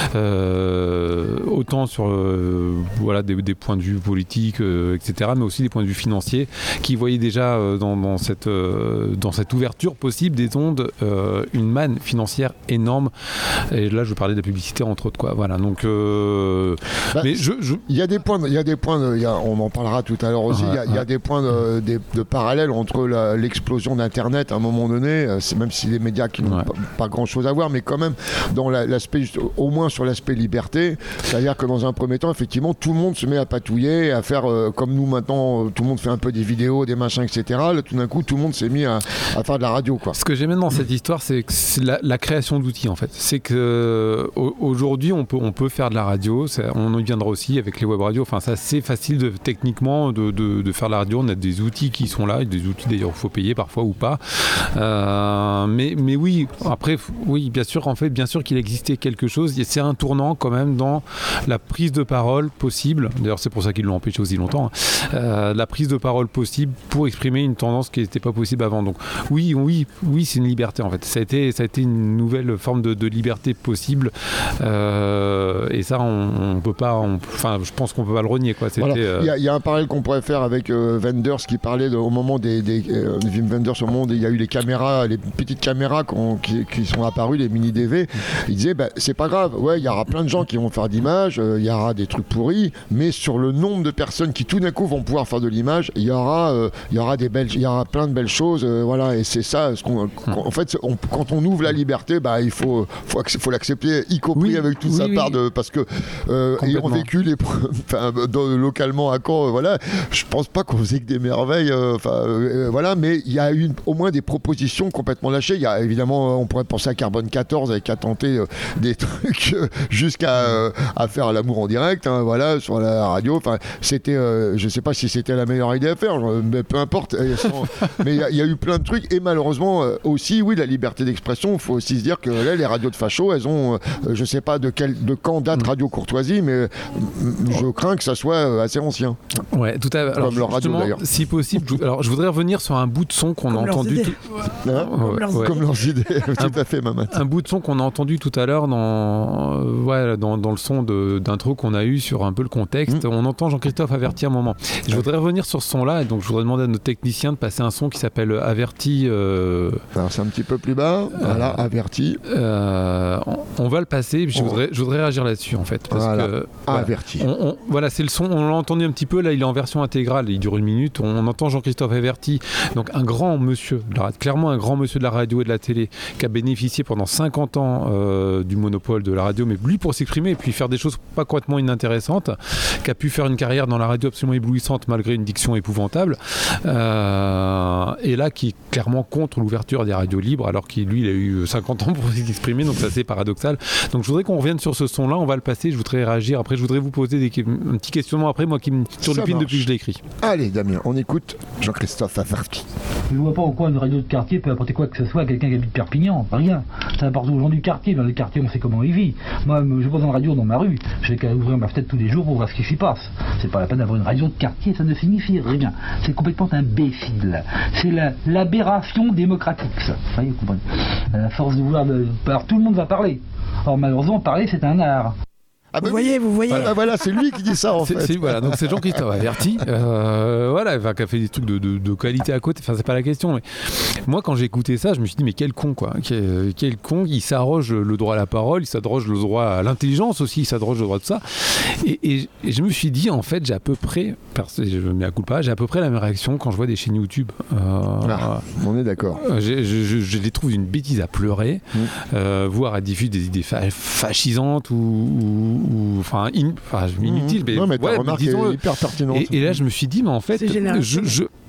Euh, autant sur euh, voilà, des, des points de vue politiques, euh, et cetera, mais aussi des points de vue financiers, qui voyaient déjà euh, dans, dans, cette, euh, dans cette ouverture possible des ondes euh, une manne financière énorme. Et là, je parlais de la publicité, entre autres. Quoi. Voilà, donc, euh, bah, mais je, je... Il y a des points, il y a des points de, il y a, on en parlera tout à l'heure aussi, ouais, il, y a, ouais. il y a des points de, de, de parallèle entre la, l'explosion d'Internet à un moment donné, c'est même si les médias qui n'ont ouais. pas, pas grand-chose à voir, mais quand même, dans la, l'aspect, au moins sur l'aspect liberté, c'est-à-dire que dans un premier temps, effectivement, tout le monde se met à patouiller, à faire euh, comme nous maintenant, tout le monde fait un peu des vidéos, des machins, et cetera. Là, tout d'un coup, tout le monde s'est mis à, à faire de la radio, quoi. Ce que j'aime dans cette histoire, c'est, que c'est la, la création d'outils, en fait. C'est que aujourd'hui, on peut, on peut faire de la radio. On y viendra aussi avec les web radios. Enfin, c'est assez facile de, techniquement de, de, de faire de la radio. On a des outils qui sont là, des outils d'ailleurs il faut payer parfois ou pas. Euh, mais, mais oui, après, oui, bien sûr, en fait, bien sûr qu'il existait quelque chose. C'est un tournant quand même dans la prise de parole possible. D'ailleurs, c'est pour ça qu'ils l'ont empêché aussi longtemps. Hein. Euh, la prise de parole possible pour exprimer une tendance qui n'était pas possible avant. Donc, oui, oui, oui, c'est une liberté en fait. Ça a été, ça a été une nouvelle forme de, de liberté possible. Euh, et ça, on, on peut pas. Enfin, je pense qu'on peut pas le renier, quoi. C'était. Il voilà. euh... y, y a un parallèle qu'on pourrait faire avec euh, Wenders qui parlait de, au moment des, des euh, Wim Wenders au monde. Il y a eu les caméras, les petites caméras qui, qui sont apparues, les mini D V. Il disait, bah, c'est pas grave. Ouais, il y aura plein de gens qui vont faire d'images. Il euh, y aura des trucs pourris, mais sur le nombre de personnes qui tout d'un coup vont pouvoir faire de l'image, il y aura, il euh, y aura des belles, il y aura plein de belles choses. Euh, voilà, et c'est ça. Ce qu'on, en fait, on, quand on ouvre la liberté, bah, il faut, faut, faut l'accepter, y compris oui, avec toute oui, sa oui. part de, parce que euh, ayant vécu les, enfin, dans, localement à Caen, euh, voilà, je pense pas qu'on faisait que des merveilles. Enfin, euh, voilà, mais il y a eu au moins des propositions complètement lâchées. Il y a évidemment, on pourrait penser à Carbone quatorze avec à tenter euh, des trucs euh, jusqu'à euh, à faire l'amour en direct, hein, voilà, sur la radio. Enfin, c'était, euh, je sais pas si c'était la meilleure idée à faire, mais peu importe. Mais il y, y a eu plein de trucs et malheureusement euh, aussi, oui, la liberté d'expression. Il faut aussi se dire que là, les radios de facho, elles ont, euh, je sais pas de quel, de quand date Radio Courtoisie, mais euh, je crains que ça soit assez ancien. Ouais, tout à fait. Comme leur radio d'ailleurs. Si possible, je, alors je voudrais revenir sur un bout de son qu'on Comme a entendu. Tout... Hein ouais, Comme, ouais. Comme leurs idées. Tout à fait, Mamat. Un bout de son qu'on a entendu tout à l'heure dans, euh, ouais, dans, dans le son de, d'intro qu'on a eu sur un peu le contexte. Mmh. On entend Jean-Christophe Averti à un moment. Et je voudrais revenir sur ce son-là, et donc je voudrais demander à notre technicien de passer un son qui s'appelle Averti. Euh... Alors c'est un petit peu plus bas. Voilà, euh, Averti. Euh, on, on va le passer. Et puis je, oh. voudrais, je voudrais réagir là-dessus en fait. Parce voilà. que, Averti. Voilà, on, on, voilà, c'est le son. On l'a entendu un petit peu. Là, il est en version intégrale. Il dure une minute. On, on entend Jean-Christophe Averti, donc un grand monsieur, clairement un grand monsieur de la radio et de la télé, qui a bénéficié pendant cinquante ans euh, du monopole de la radio, mais lui pour s'exprimer et puis faire des choses pas complètement inintéressantes, qui a pu faire une carrière dans la radio absolument éblouissante malgré une diction épouvantable, euh, et là qui est clairement contre l'ouverture des radios libres, alors qu'il lui il a eu cinquante ans pour s'exprimer, donc c'est assez paradoxal. Donc je voudrais qu'on revienne sur ce son là, on va le passer, je voudrais réagir, après je voudrais vous poser des, un petit questionnement après, moi qui me turlupine depuis que je l'ai écrit. Allez Damien, on écoute Jean-Christophe Averti. Je vois pas pourquoi une radio de quartier peut apporter quoi que ce soit à quelqu'un qui habite Perpignan, rien. Ça apporte aux gens du quartier, dans le quartier on sait comment il vit. Moi je vois une radio dans ma rue, j'ai qu'à ouvrir ma fenêtre tous les jours pour voir ce qui s'y passe. C'est pas la peine d'avoir une radio de quartier, ça ne signifie rien. C'est complètement imbécile. C'est la, l'aberration démocratique, ça. Vous voyez, vous comprenez. À force de vouloir... De... Alors tout le monde va parler. Or malheureusement, parler c'est un art. Ah bah vous voyez, vous voyez. Voilà, voilà, c'est lui qui dit ça en c'est, fait. C'est, voilà, donc c'est Jean-Christophe Averti, euh, voilà, enfin, qui a fait des trucs de, de, de qualité à côté. Enfin, c'est pas la question. Mais moi, quand j'ai écouté ça, je me suis dit mais quel con quoi, quel, quel con. Il s'arroge le droit à la parole, il s'arroge le droit à l'intelligence aussi, il s'arroge le droit de ça. Et, et, et je me suis dit en fait, j'ai à peu près, je me mets à coup de pas, j'ai à peu près la même réaction quand je vois des chaînes YouTube. Euh, ah, on est d'accord. Je, je, je, je les trouve une bêtise à pleurer, mmh. euh, voire à diffuser des idées fa- fascisantes ou, ou ou enfin in, inutile, mais, non, mais ta ouais, remarque mais est hyper pertinente. Et, et là je me suis dit mais en fait je, je,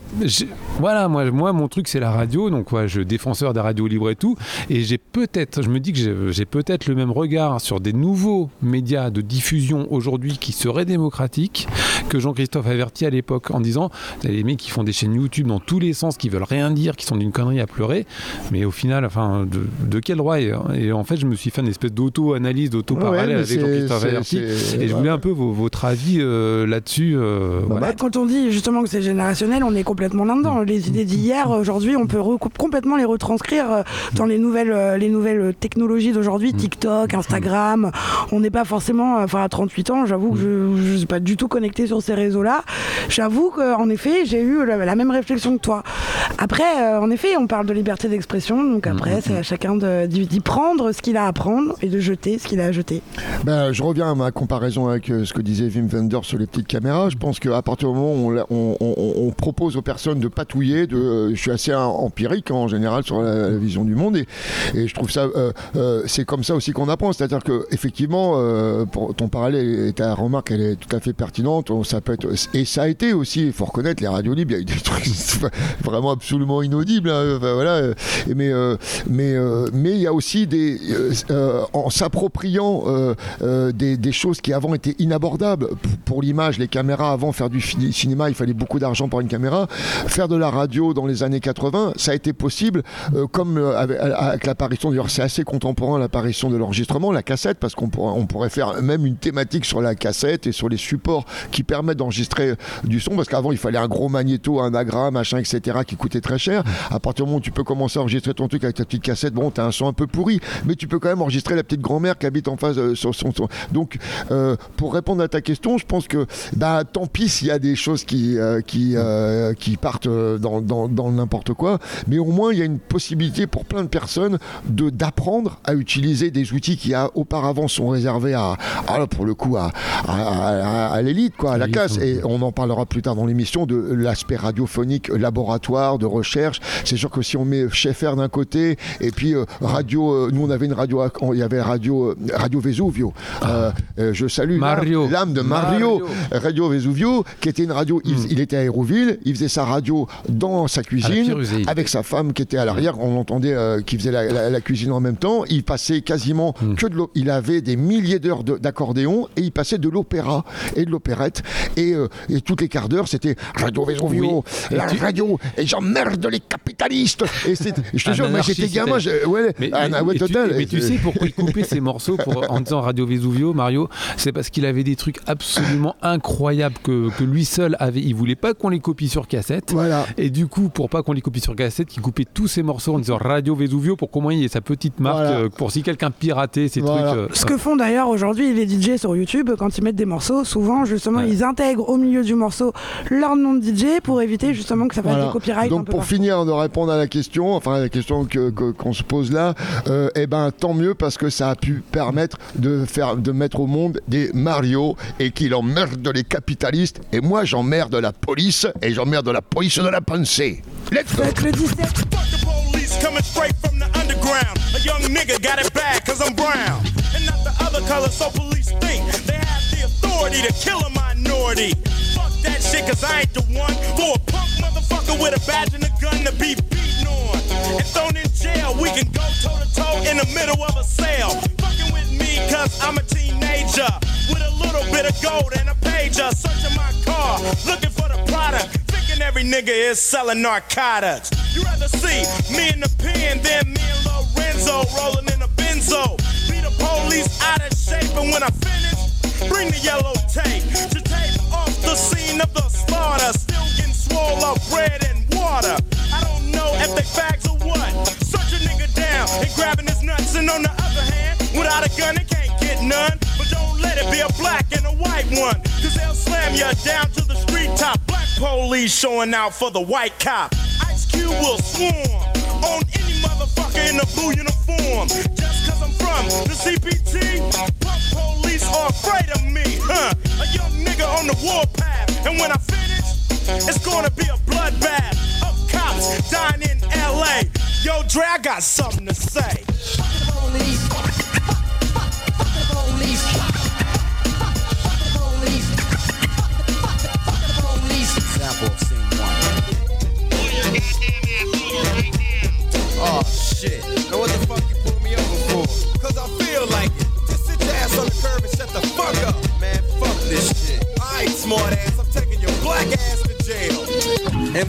voilà, moi, moi, mon truc, c'est la radio. Donc, ouais, je suis défenseur des radios libres et tout. Et j'ai peut-être, je me dis que j'ai, j'ai peut-être le même regard sur des nouveaux médias de diffusion aujourd'hui qui seraient démocratiques que Jean-Christophe avertit à l'époque en disant t'as les mecs qui font des chaînes YouTube dans tous les sens, qui veulent rien dire, qui sont d'une connerie à pleurer. Mais au final, enfin, de, de quel droit et, et en fait, je me suis fait une espèce d'auto-analyse, d'auto-parallèle ouais, avec Jean-Christophe averti. Et je voulais un peu vos, votre avis euh, là-dessus. Euh, bah, voilà. Quand on dit justement que c'est générationnel, on est complètement là-dedans. Les idées d'hier, aujourd'hui, on peut re- complètement les retranscrire dans les nouvelles, les nouvelles technologies d'aujourd'hui, TikTok, Instagram. On n'est pas forcément, enfin à trente-huit ans, j'avoue que je ne suis pas du tout connectée sur ces réseaux-là. J'avoue qu'en effet, j'ai eu la, la même réflexion que toi. Après, euh, en effet, on parle de liberté d'expression, donc après, c'est à chacun de, d'y, d'y prendre ce qu'il a à prendre et de jeter ce qu'il a à jeter. Ben, je reviens à ma comparaison avec ce que disait Wim Wenders sur les petites caméras. Je pense qu'à partir du moment où on, on, on, on propose aux personnes de patouiller, de, euh, je suis assez empirique en général sur la, la vision du monde et, et je trouve ça, euh, euh, c'est comme ça aussi qu'on apprend. C'est-à-dire qu'effectivement, euh, pour ton parallèle et ta remarque, elle est tout à fait pertinente. Ça peut être, et ça a été aussi, il faut reconnaître, les radios libres, il y a eu des trucs vraiment absolument inaudibles. Hein, enfin, voilà. Mais euh, mais euh, mais il y a aussi des, euh, en s'appropriant euh, euh, des, des choses qui avant étaient inabordables pour, pour l'image, les caméras avant, faire du fi- cinéma, il fallait beaucoup d'argent pour une caméra. Faire de la radio dans les années quatre-vingts, ça a été possible, euh, comme euh, avec, avec l'apparition, d'ailleurs c'est assez contemporain, l'apparition de l'enregistrement, la cassette, parce qu'on pourrait, on pourrait faire même une thématique sur la cassette et sur les supports qui permettent d'enregistrer du son, parce qu'avant il fallait un gros magnéto, un agra, machin, et cetera, qui coûtait très cher. À partir du moment où tu peux commencer à enregistrer ton truc avec ta petite cassette, bon, t'as un son un peu pourri, mais tu peux quand même enregistrer la petite grand-mère qui habite en face euh, sur son son. Donc, euh, pour répondre à ta question, je pense que, bah, tant pis s'il y a des choses qui, euh, qui, euh, qui partent dans, dans, dans n'importe quoi, mais au moins il y a une possibilité pour plein de personnes de, d'apprendre à utiliser des outils qui a, auparavant sont réservés à, à pour le coup, à, à, à, à l'élite, quoi, à la classe. Et on en parlera plus tard dans l'émission de l'aspect radiophonique, laboratoire, de recherche. C'est sûr que si on met Schaeffer d'un côté et puis euh, radio, euh, nous on avait une radio, il y avait radio, euh, radio Vesuvio. Euh, euh, je salue Mario. l'âme de Mario. Mario. Radio Vesuvio, qui était une radio, il, mm. il était à Aéroville, il faisait sa radio dans sa cuisine avec sa femme qui était à l'arrière. On entendait euh, qu'il faisait la, la, la cuisine en même temps. Il passait quasiment mm. que de l'eau. Il avait des milliers d'heures de, d'accordéon et il passait de l'opéra et de l'opérette. Et, euh, et toutes les quarts d'heure, c'était Radio Vesuvio, oui. la tu... radio, et j'emmerde les capitalistes. Et c'est, je te jure, moi j'étais gamin, je, ouais, mais, un, mais, ouais, total. Tu, mais tu sais pourquoi il coupait ses morceaux pour, en disant Radio Vesuvio, Mario? C'est parce qu'il avait des trucs absolument incroyables que, que lui seul avait. Il voulait pas qu'on les copie sur cassette. Voilà. Et du coup, pour pas qu'on les copie sur cassette, il coupait tous ses morceaux en disant Radio Vesuvio pour qu'au moins il y ait sa petite marque, voilà. euh, pour si quelqu'un piratait ces voilà. trucs. Euh, Ce que font d'ailleurs aujourd'hui les D J sur YouTube, quand ils mettent des morceaux, souvent justement ouais. ils intègrent au milieu du morceau leur nom de D J pour éviter justement que ça fasse voilà. des copyrights. Donc un peu pour partout. finir de répondre à la question, enfin la question que, que, qu'on se pose là, euh, eh ben tant mieux parce que ça a pu permettre de faire, de mettre au monde des Mario et qu'il emmerde les capitalistes et moi j'emmerde la police et j'emmerde la police de la pensée. Let's go. Le dix-sept Coming straight from the underground. A young nigga got it bad cause I'm brown. And not the other color, so police think they have the authority to kill a minority. Fuck that shit cause I ain't the one for a punk motherfucker with a badge and a gun to be beaten on. And thrown in jail, we can go toe to toe in the middle of a sale. Fucking with me cause I'm a teenager with a little bit of gold and a pager. Searching my car, looking for the product. Every nigga is selling narcotics. You rather see me in the pen than me and Lorenzo rolling in a benzo. Be the police out of shape, and when I finish, bring the yellow tape to tape off the scene of the slaughter. Still getting swole up bread and water. I don't know if they fags or what. Search a nigga down and grabbing his nuts, and on the other hand, without a gun, it can't get none. But don't let it be a black and a white one, cause they'll slam you down to the street top. Black police showing out for the white cop. Ice Cube will swarm on any motherfucker in a blue uniform. Just cause I'm from the C P T, punk police are afraid of me, huh? A young nigga on the warpath, and when I finish, it's gonna be a bloodbath of cops dying in L A. Yo, Dre, I got something to say. Fuck the police. Fuck the police. Fuck the police. Fuck the police. Example of scene one.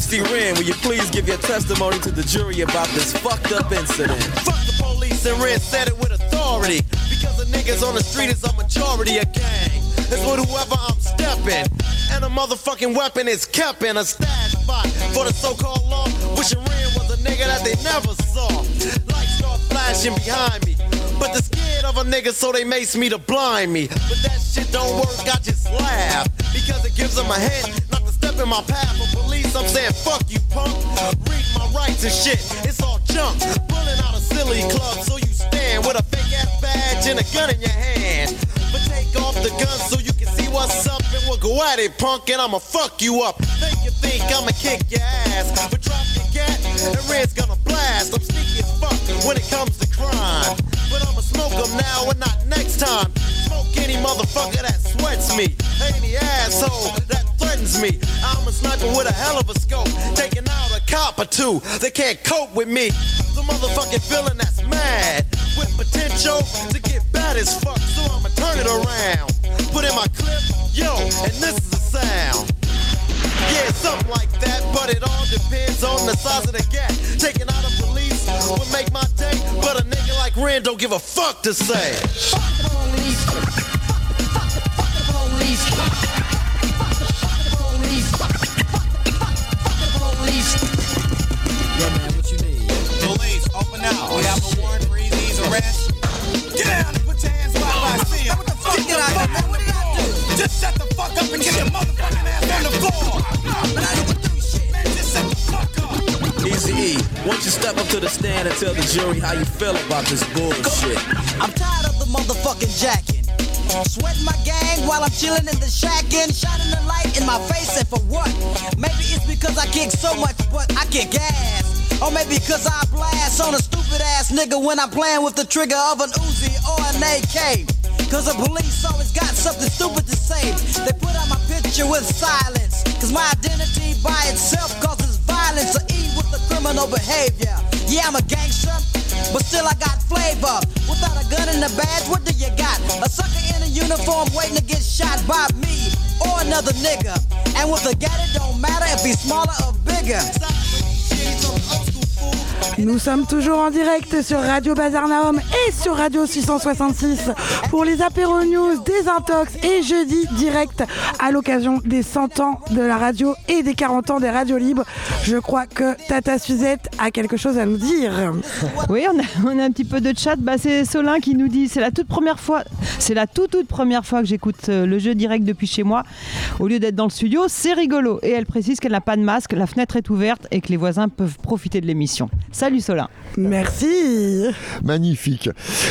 Lucy Wren, will you please give your testimony to the jury about this fucked up incident? Fuck the police and Wren said it with authority. Because the niggas on the street is a majority of gang. It's with whoever I'm stepping. And a motherfucking weapon is kept in a stash spot for the so-called law. Wishing Wren was a nigga that they never saw. Lights start flashing behind me. But they're scared of a nigga, so they mace me to blind me. But that shit don't work, I just laugh. Because it gives them a hint not to step in my path. For police, I'm saying, fuck you, punk. Read my rights and shit, it's all junk. Pulling out a silly club, so you stand with a fake-ass badge and a gun in your hand. But take off the gun so you can see what's up. And we'll go at it, punk, and I'ma fuck you up. Think you think I'ma kick your ass. But drop your gat, and Red's gonna blast. I'm sneaky as fuck when it comes to crime. But I'ma smoke them now and not next time. Smoke any motherfucker that sweats me. Any asshole that threatens me. I'm a sniper with a hell of a scope. Taking out a cop or two. They can't cope with me. The motherfucking villain that's mad. With potential to get bad as fuck. So I'ma turn it around. Put in my clip, yo, and this is the sound. Yeah, something like that, but it all depends on the size of the gap. Taking out a police would make my day, but a nigga like Ren don't give a fuck to say. Fuck the police. Fuck the, fuck the police. Fuck the police. Fuck the police. Yeah, man, what you need? Police, open up. We have a warrant for Easy's arrest. Get down and put your hands where I see him. What the fuck? Get out of here, man. What did I do? Just shut the fuck up and get your motherfucking ass on the floor. But I didn't do shit, man. Just shut the fuck up. Easy E, won't you step up to the stand and tell the jury how you feel about this bullshit? I'm tired of the motherfucking jacking. Sweating my gang while I'm chilling in the shack and shining the light in my face, and for what? Maybe it's because I kick so much, but I kick ass. Or maybe because I blast on a stupid ass nigga when I'm playing with the trigger of an Uzi or an A K. Cause the police always got something stupid to say. They put out my picture with silence. Cause my identity by itself causes violence. Or E with the criminal behavior. Yeah, I'm a gangster, but still I got flavor. Without a gun and a badge, what do you got? A sucker in a uniform waiting to get shot by me or another nigga. And with a gat it don't matter if he's smaller or bigger. Nous sommes toujours en direct sur Radio Bazarnaum et sur Radio six cent soixante-six pour les apéros news des Intox et jeudi direct à l'occasion des cent ans de la radio et des quarante ans des radios libres. Je crois que Tata Suzette a quelque chose à nous dire. Oui, on a, on a un petit peu de chat. Bah, c'est Solin qui nous dit c'est la toute première fois, c'est la toute toute première fois que j'écoute le jeu direct depuis chez moi au lieu d'être dans le studio. C'est rigolo. Et elle précise qu'elle n'a pas de masque, la fenêtre est ouverte et que les voisins peuvent profiter de l'émission. Salut Solin. Merci. Magnifique.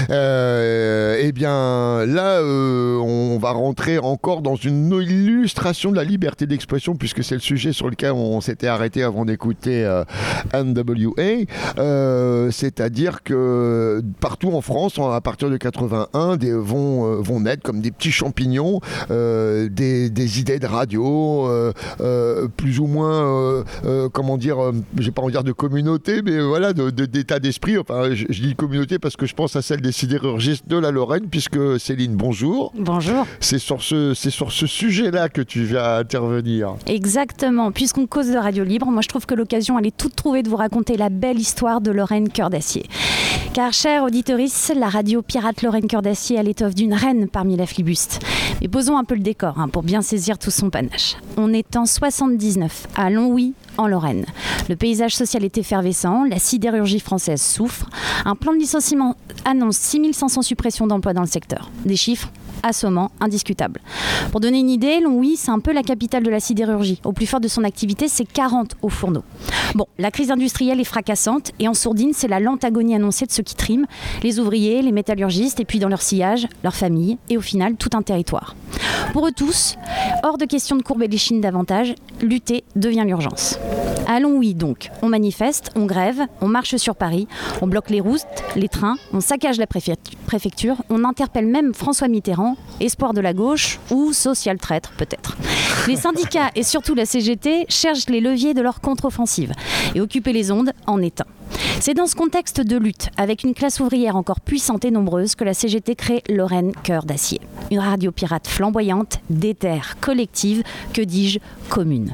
Euh, eh bien, là, euh, on va rentrer encore dans une illustration de la liberté d'expression, puisque c'est le sujet sur lequel on s'était arrêté avant d'écouter euh, N W A. Euh, c'est-à-dire que partout en France, à partir de quatre-vingt-un, des, vont, euh, vont naître comme des petits champignons euh, des, des idées de radio, euh, euh, plus ou moins, euh, euh, comment dire, euh, j'ai pas envie de dire de communauté, mais voilà, de, de, d'état d'esprit. Enfin, je, je dis communauté parce que je pense à celle des sidérurgistes de la Lorraine, puisque Céline, bonjour. Bonjour. C'est sur ce, c'est sur ce sujet-là que tu vas intervenir. Exactement. Puisqu'on cause de radio libre, moi je trouve que l'occasion elle est toute trouvée de vous raconter la belle histoire de Lorraine Cœur d'Acier. Car, chère auditorice, la radio pirate Lorraine Cœur d'Acier a l'étoffe d'une reine parmi la flibuste. Mais posons un peu le décor hein, pour bien saisir tout son panache. On est en soixante-dix-neuf, à Longwy, en Lorraine. Le paysage social est effervescent, la sidérurgie française souffre. Un plan de licenciement annonce six mille cinq cents suppressions d'emplois dans le secteur. Des chiffres assommants, indiscutables. Pour donner une idée, Longwy, c'est un peu la capitale de la sidérurgie. Au plus fort de son activité, c'est quarante hauts fourneaux. Bon, la crise industrielle est fracassante et en sourdine, c'est la lente agonie annoncée de ceux qui triment, les ouvriers, les métallurgistes et puis dans leur sillage, leurs familles et au final, tout un territoire. Pour eux tous, hors de question de courber les chines davantage, lutter devient l'urgence. À Longwy donc, on manifeste, on grève, on marche sur Paris, on bloque les routes, les trains, on saccage la préfecture, on interpelle même François Mitterrand, espoir de la gauche ou social traître peut-être. Les syndicats et surtout la C G T cherchent les leviers de leur contre-offensive et occuper les ondes en est un. C'est dans ce contexte de lutte, avec une classe ouvrière encore puissante et nombreuse, que la C G T crée Lorraine Cœur d'Acier. Une radio pirate flamboyante, déterre, collective, que dis-je, commune.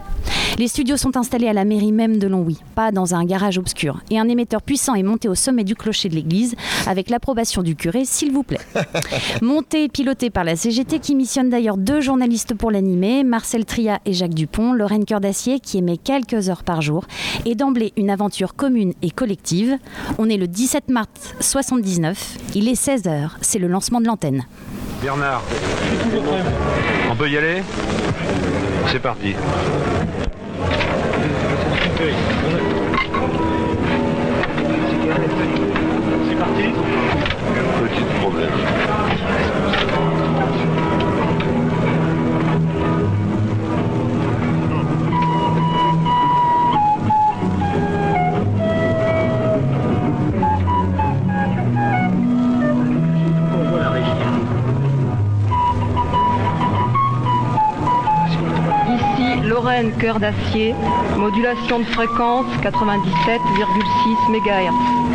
Les studios sont installés à la mairie même de Longwy, pas dans un garage obscur. Et un émetteur puissant est monté au sommet du clocher de l'église, avec l'approbation du curé, s'il vous plaît. Monté et piloté par la C G T, qui missionne d'ailleurs deux journalistes pour l'animer, Marcel Tria et Jacques Dupont, Lorraine Cœur d'Acier, qui émet quelques heures par jour, et d'emblée une aventure commune et collective. On est le dix-sept mars soixante-dix-neuf, il est seize heures, c'est le lancement de l'antenne. Bernard, on peut y aller ? C'est parti. C'est parti. Petit problème. Lorraine Cœur d'Acier, modulation de fréquence quatre-vingt-dix-sept virgule six mégahertz.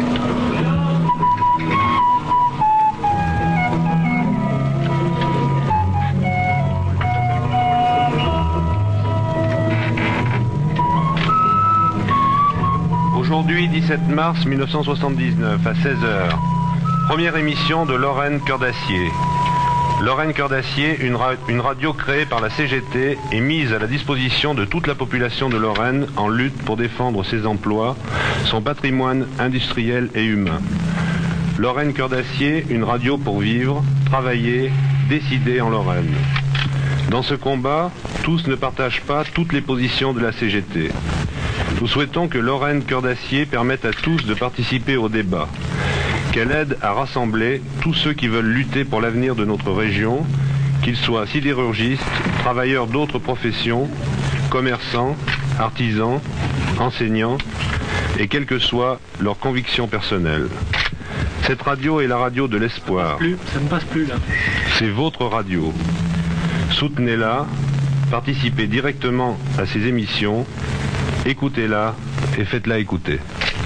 Aujourd'hui, dix-sept mars mille neuf cent soixante-dix-neuf, à seize heures. Première émission de Lorraine Cœur d'Acier. Lorraine Cœur d'Acier, une, ra- une radio créée par la C G T et mise à la disposition de toute la population de Lorraine en lutte pour défendre ses emplois, son patrimoine industriel et humain. Lorraine Cœur d'Acier, une radio pour vivre, travailler, décider en Lorraine. Dans ce combat, tous ne partagent pas toutes les positions de la C G T. Nous souhaitons que Lorraine Cœur d'Acier permette à tous de participer au débat, qu'elle aide à rassembler tous ceux qui veulent lutter pour l'avenir de notre région, qu'ils soient sidérurgistes, travailleurs d'autres professions, commerçants, artisans, enseignants, et quelles que soient leurs convictions personnelles. Cette radio est la radio de l'espoir. Ça ne passe plus là. C'est votre radio. Soutenez-la, participez directement à ses émissions, écoutez-la et faites-la écouter.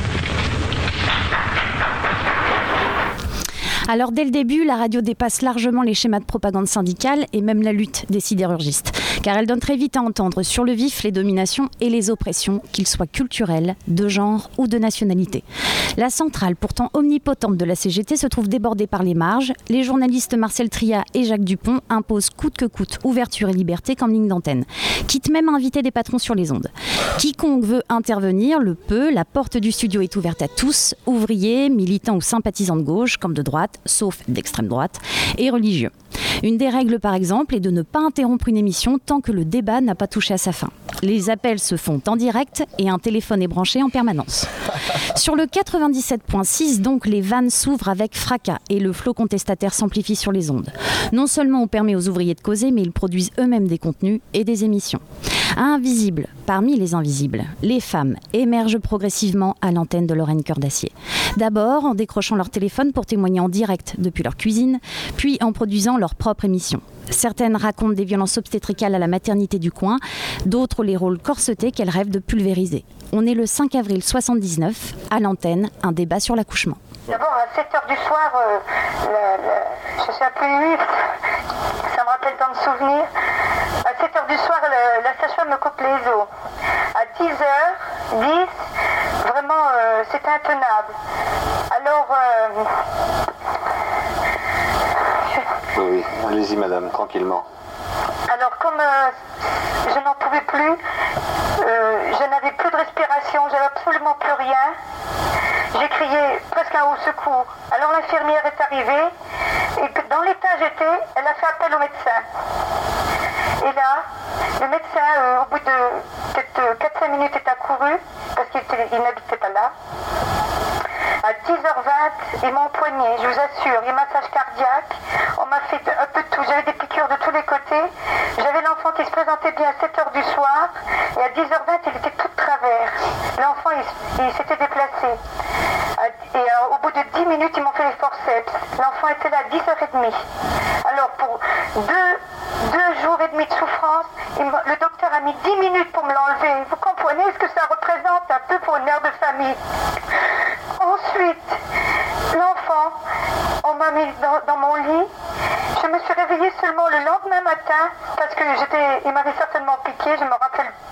Alors dès le début, la radio dépasse largement les schémas de propagande syndicale et même la lutte des sidérurgistes, car elle donne très vite à entendre sur le vif les dominations et les oppressions, qu'ils soient culturelles, de genre ou de nationalité. La centrale, pourtant omnipotente de la C G T, se trouve débordée par les marges. Les journalistes Marcel Tria et Jacques Dupont imposent coûte que coûte ouverture et liberté comme ligne d'antenne, quitte même à inviter des patrons sur les ondes. Quiconque veut intervenir le peut, la porte du studio est ouverte à tous, ouvriers, militants ou sympathisants de gauche comme de droite, sauf d'extrême droite, et religieux. Une des règles, par exemple, est de ne pas interrompre une émission tant que le débat n'a pas touché à sa fin. Les appels se font en direct et un téléphone est branché en permanence. Sur le quatre-vingt-dix-sept virgule six, donc, les vannes s'ouvrent avec fracas et le flot contestataire s'amplifie sur les ondes. Non seulement on permet aux ouvriers de causer, mais ils produisent eux-mêmes des contenus et des émissions. Invisibles, parmi les invisibles, les femmes émergent progressivement à l'antenne de Lorraine Cœur d'Acier. D'abord en décrochant leur téléphone pour témoigner en direct depuis leur cuisine, puis en produisant leur propre émission. Certaines racontent des violences obstétricales à la maternité du coin, d'autres les rôles corsetés qu'elles rêvent de pulvériser. On est le cinq avril soixante-dix-neuf, à l'antenne, un débat sur l'accouchement. D'abord, à sept heures du soir, euh, le, le, je sais plus huit, ça me rappelle tant de souvenirs. À sept heures du soir, le, la sage-femme me coupe les os. À dix heures dix, vraiment, euh, c'était intenable. Alors, euh, Oui, oui, allez-y madame, tranquillement. alors comme euh, je n'en pouvais plus, euh, je n'avais plus de respiration, j'avais absolument plus rien. J'ai crié presque un haut secours. Alors l'infirmière est arrivée et que dans l'état j'étais, elle a fait appel au médecin. Et là, le médecin, euh, au bout de peut-être quatre cinq minutes, est accouru parce qu'il était- il n'habitait pas là. À dix heures vingt, ils m'ont empoigné, je vous assure, il y a massage cardiaque, on m'a fait un peu de tout, j'avais des piqûres de tous les côtés, j'avais l'enfant qui se présentait bien à sept heures du soir, et à dix heures vingt, il était tout de travers. L'enfant, il, il s'était déplacé. À- Et euh, au bout de dix minutes, ils m'ont fait les forceps. L'enfant était là à dix heures trente. Alors pour deux, deux jours et demi de souffrance, il m'a- le docteur a mis dix minutes pour me l'enlever. Vous comprenez ce que ça représente un peu pour une mère de famille? Ensuite, l'enfant, on m'a mis dans, dans mon lit. Je me suis réveillée seulement le lendemain matin parce que j'étais, il m'avait certainement piqué, je me rappelle plus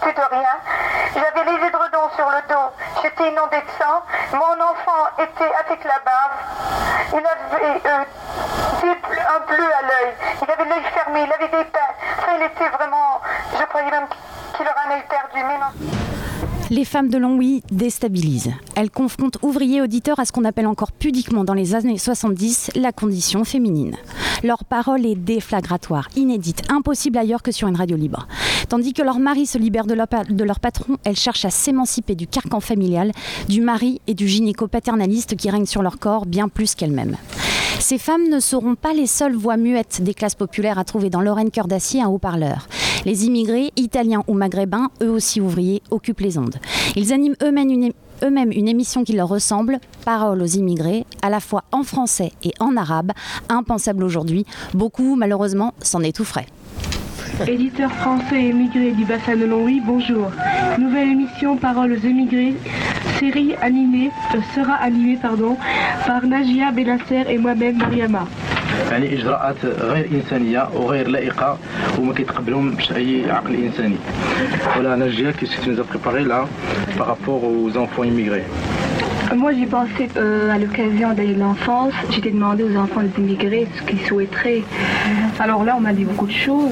plus de rien. J'avais les édredons sur le dos, j'étais inondée de sang. Mon enfant était avec la bave. Il avait euh, des, un bleu à l'œil. Il avait l'œil fermé, il avait des pains. Enfin, il était vraiment... Je croyais même qu'il aurait un œil perdu, mais non. Les femmes de Longwy déstabilisent. Elles confrontent ouvriers et auditeurs à ce qu'on appelle encore pudiquement dans les années soixante-dix la condition féminine. Leur parole est déflagratoire, inédite, impossible ailleurs que sur une radio libre. Tandis que leurs maris se libèrent de leur, pa- de leur patron, elles cherchent à s'émanciper du carcan familial, du mari et du gynéco-paternaliste qui règne sur leur corps bien plus qu'elles-mêmes. Ces femmes ne seront pas les seules voix muettes des classes populaires à trouver dans Lorraine Cœur d'Acier un haut-parleur. Les immigrés, italiens ou maghrébins, eux aussi ouvriers, occupent les ondes. Ils animent eux-mêmes une, é- eux-mêmes une émission qui leur ressemble, Paroles aux immigrés, à la fois en français et en arabe, impensable aujourd'hui. Beaucoup, malheureusement, s'en étoufferaient. Éditeurs français émigrés du bassin de Longwy, bonjour. Nouvelle émission Paroles aux émigrés, série animée, euh, sera animée pardon, par Najia Belasser et moi-même Mariama. يعني إجراءات غير إنسانية وغير لائقة وما كيتقبلهمش أي عقل إنساني. Voilà Najia qui nous a préparé là par rapport aux enfants immigrés. Moi, j'ai pensé euh, à l'occasion d'aller de l'enfance. J'étais demandé aux enfants des immigrés ce qu'ils souhaiteraient. Alors là, on m'a dit beaucoup de choses.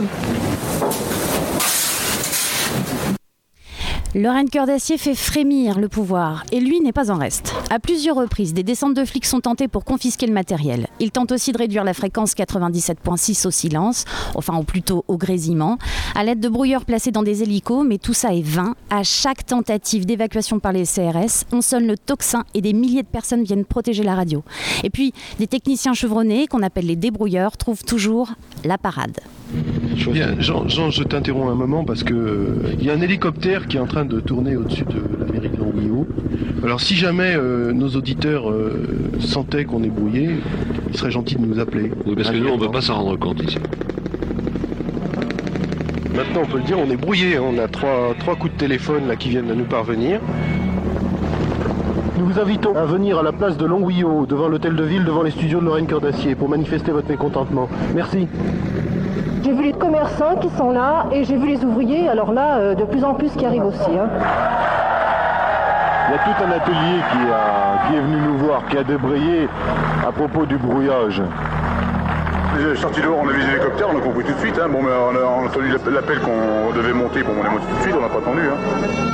Lorraine Cœur d'Acier fait frémir le pouvoir et lui n'est pas en reste. À plusieurs reprises, des descentes de flics sont tentées pour confisquer le matériel. Il tente aussi de réduire la fréquence quatre-vingt-dix-sept virgule six au silence, enfin ou plutôt au grésillement, à l'aide de brouilleurs placés dans des hélicos, mais tout ça est vain. À chaque tentative d'évacuation par les C R S, on sonne le tocsin et des milliers de personnes viennent protéger la radio. Et puis, des techniciens chevronnés, qu'on appelle les débrouilleurs, trouvent toujours la parade. Bien, Jean, Jean, je t'interromps un moment parce que euh, il y a un hélicoptère qui est en train de tourner au-dessus de la mairie de Longwy. Alors si jamais euh, nos auditeurs euh, sentaient qu'on est brouillé, il serait gentil de nous appeler. Oui, parce que nous, on ne peut pas s'en rendre compte ici. Maintenant, on peut le dire, on est brouillé. On a trois, trois coups de téléphone là qui viennent de nous parvenir. Nous vous invitons à venir à la place de Longwy, devant l'hôtel de ville, devant les studios de Lorraine Cœur d'Acier, pour manifester votre mécontentement. Merci. J'ai vu les commerçants qui sont là et j'ai vu les ouvriers, alors là, euh, de plus en plus qui arrivent aussi. Hein. Il y a tout un atelier qui, a, qui est venu nous voir, qui a débrayé à propos du brouillage. Sorti dehors, on a vu les hélicoptères, on a compris tout de suite. Hein. Bon, mais on a, on a entendu l'appel qu'on devait monter, bon, on est monté tout de suite, on n'a pas attendu. Hein.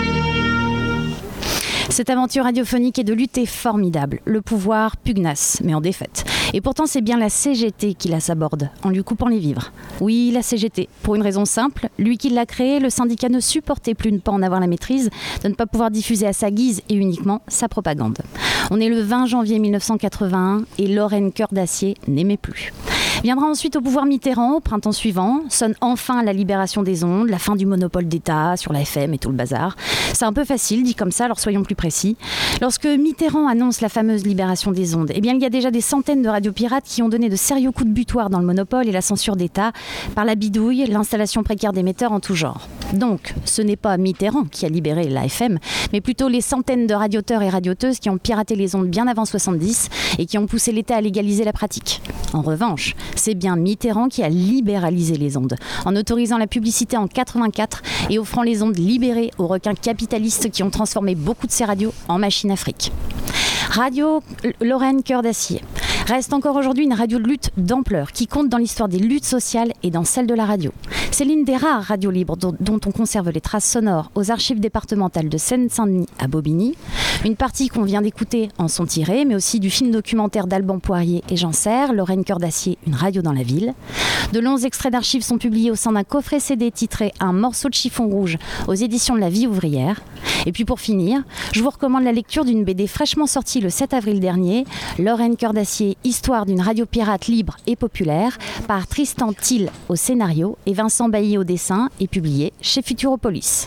Cette aventure radiophonique est de lutte est formidable. Le pouvoir pugnace, mais en défaite. Et pourtant, c'est bien la C G T qui la saborde, en lui coupant les vivres. Oui, la C G T, pour une raison simple. Lui qui l'a créée, le syndicat ne supportait plus de ne pas en avoir la maîtrise, de ne pas pouvoir diffuser à sa guise et uniquement sa propagande. On est le vingt janvier mille neuf cent quatre-vingt-un et Lorraine Cœur d'Acier n'aimait plus. Viendra ensuite au pouvoir Mitterrand, au printemps suivant, sonne enfin la libération des ondes, la fin du monopole d'État sur la F M et tout le bazar. C'est un peu facile, dit comme ça, alors soyons plus précis. Lorsque Mitterrand annonce la fameuse libération des ondes, eh bien, il y a déjà des centaines de radios pirates qui ont donné de sérieux coups de butoir dans le monopole et la censure d'État par la bidouille, l'installation précaire d'émetteurs en tout genre. Donc, ce n'est pas Mitterrand qui a libéré la F M, mais plutôt les centaines de radioteurs et radioteuses qui ont piraté les ondes bien avant soixante-dix et qui ont poussé l'État à légaliser la pratique. En revanche, c'est bien Mitterrand qui a libéralisé les ondes, en autorisant la publicité en quatre-vingt-quatre et offrant les ondes libérées aux requins capitalistes qui ont transformé beaucoup de ces radios en machines à fric. Radio Lorraine Cœur d'Acier reste encore aujourd'hui une radio de lutte d'ampleur qui compte dans l'histoire des luttes sociales et dans celle de la radio. C'est l'une des rares radios libres dont, dont on conserve les traces sonores aux archives départementales de Seine-Saint-Denis à Bobigny. Une partie qu'on vient d'écouter en sont tirées, mais aussi du film documentaire d'Alban Poirier et Jean Serre, Lorraine Cœur d'Acier, une radio dans la ville. De longs extraits d'archives sont publiés au sein d'un coffret C D titré Un morceau de chiffon rouge aux éditions de la Vie ouvrière. Et puis pour finir, je vous recommande la lecture d'une B D fraîchement sortie le sept avril dernier, Lorraine Cœur d'Acier, histoire d'une radio pirate libre et populaire, par Tristan Thiel au scénario et Vincent Bailly au dessin, et publiée chez Futuropolis.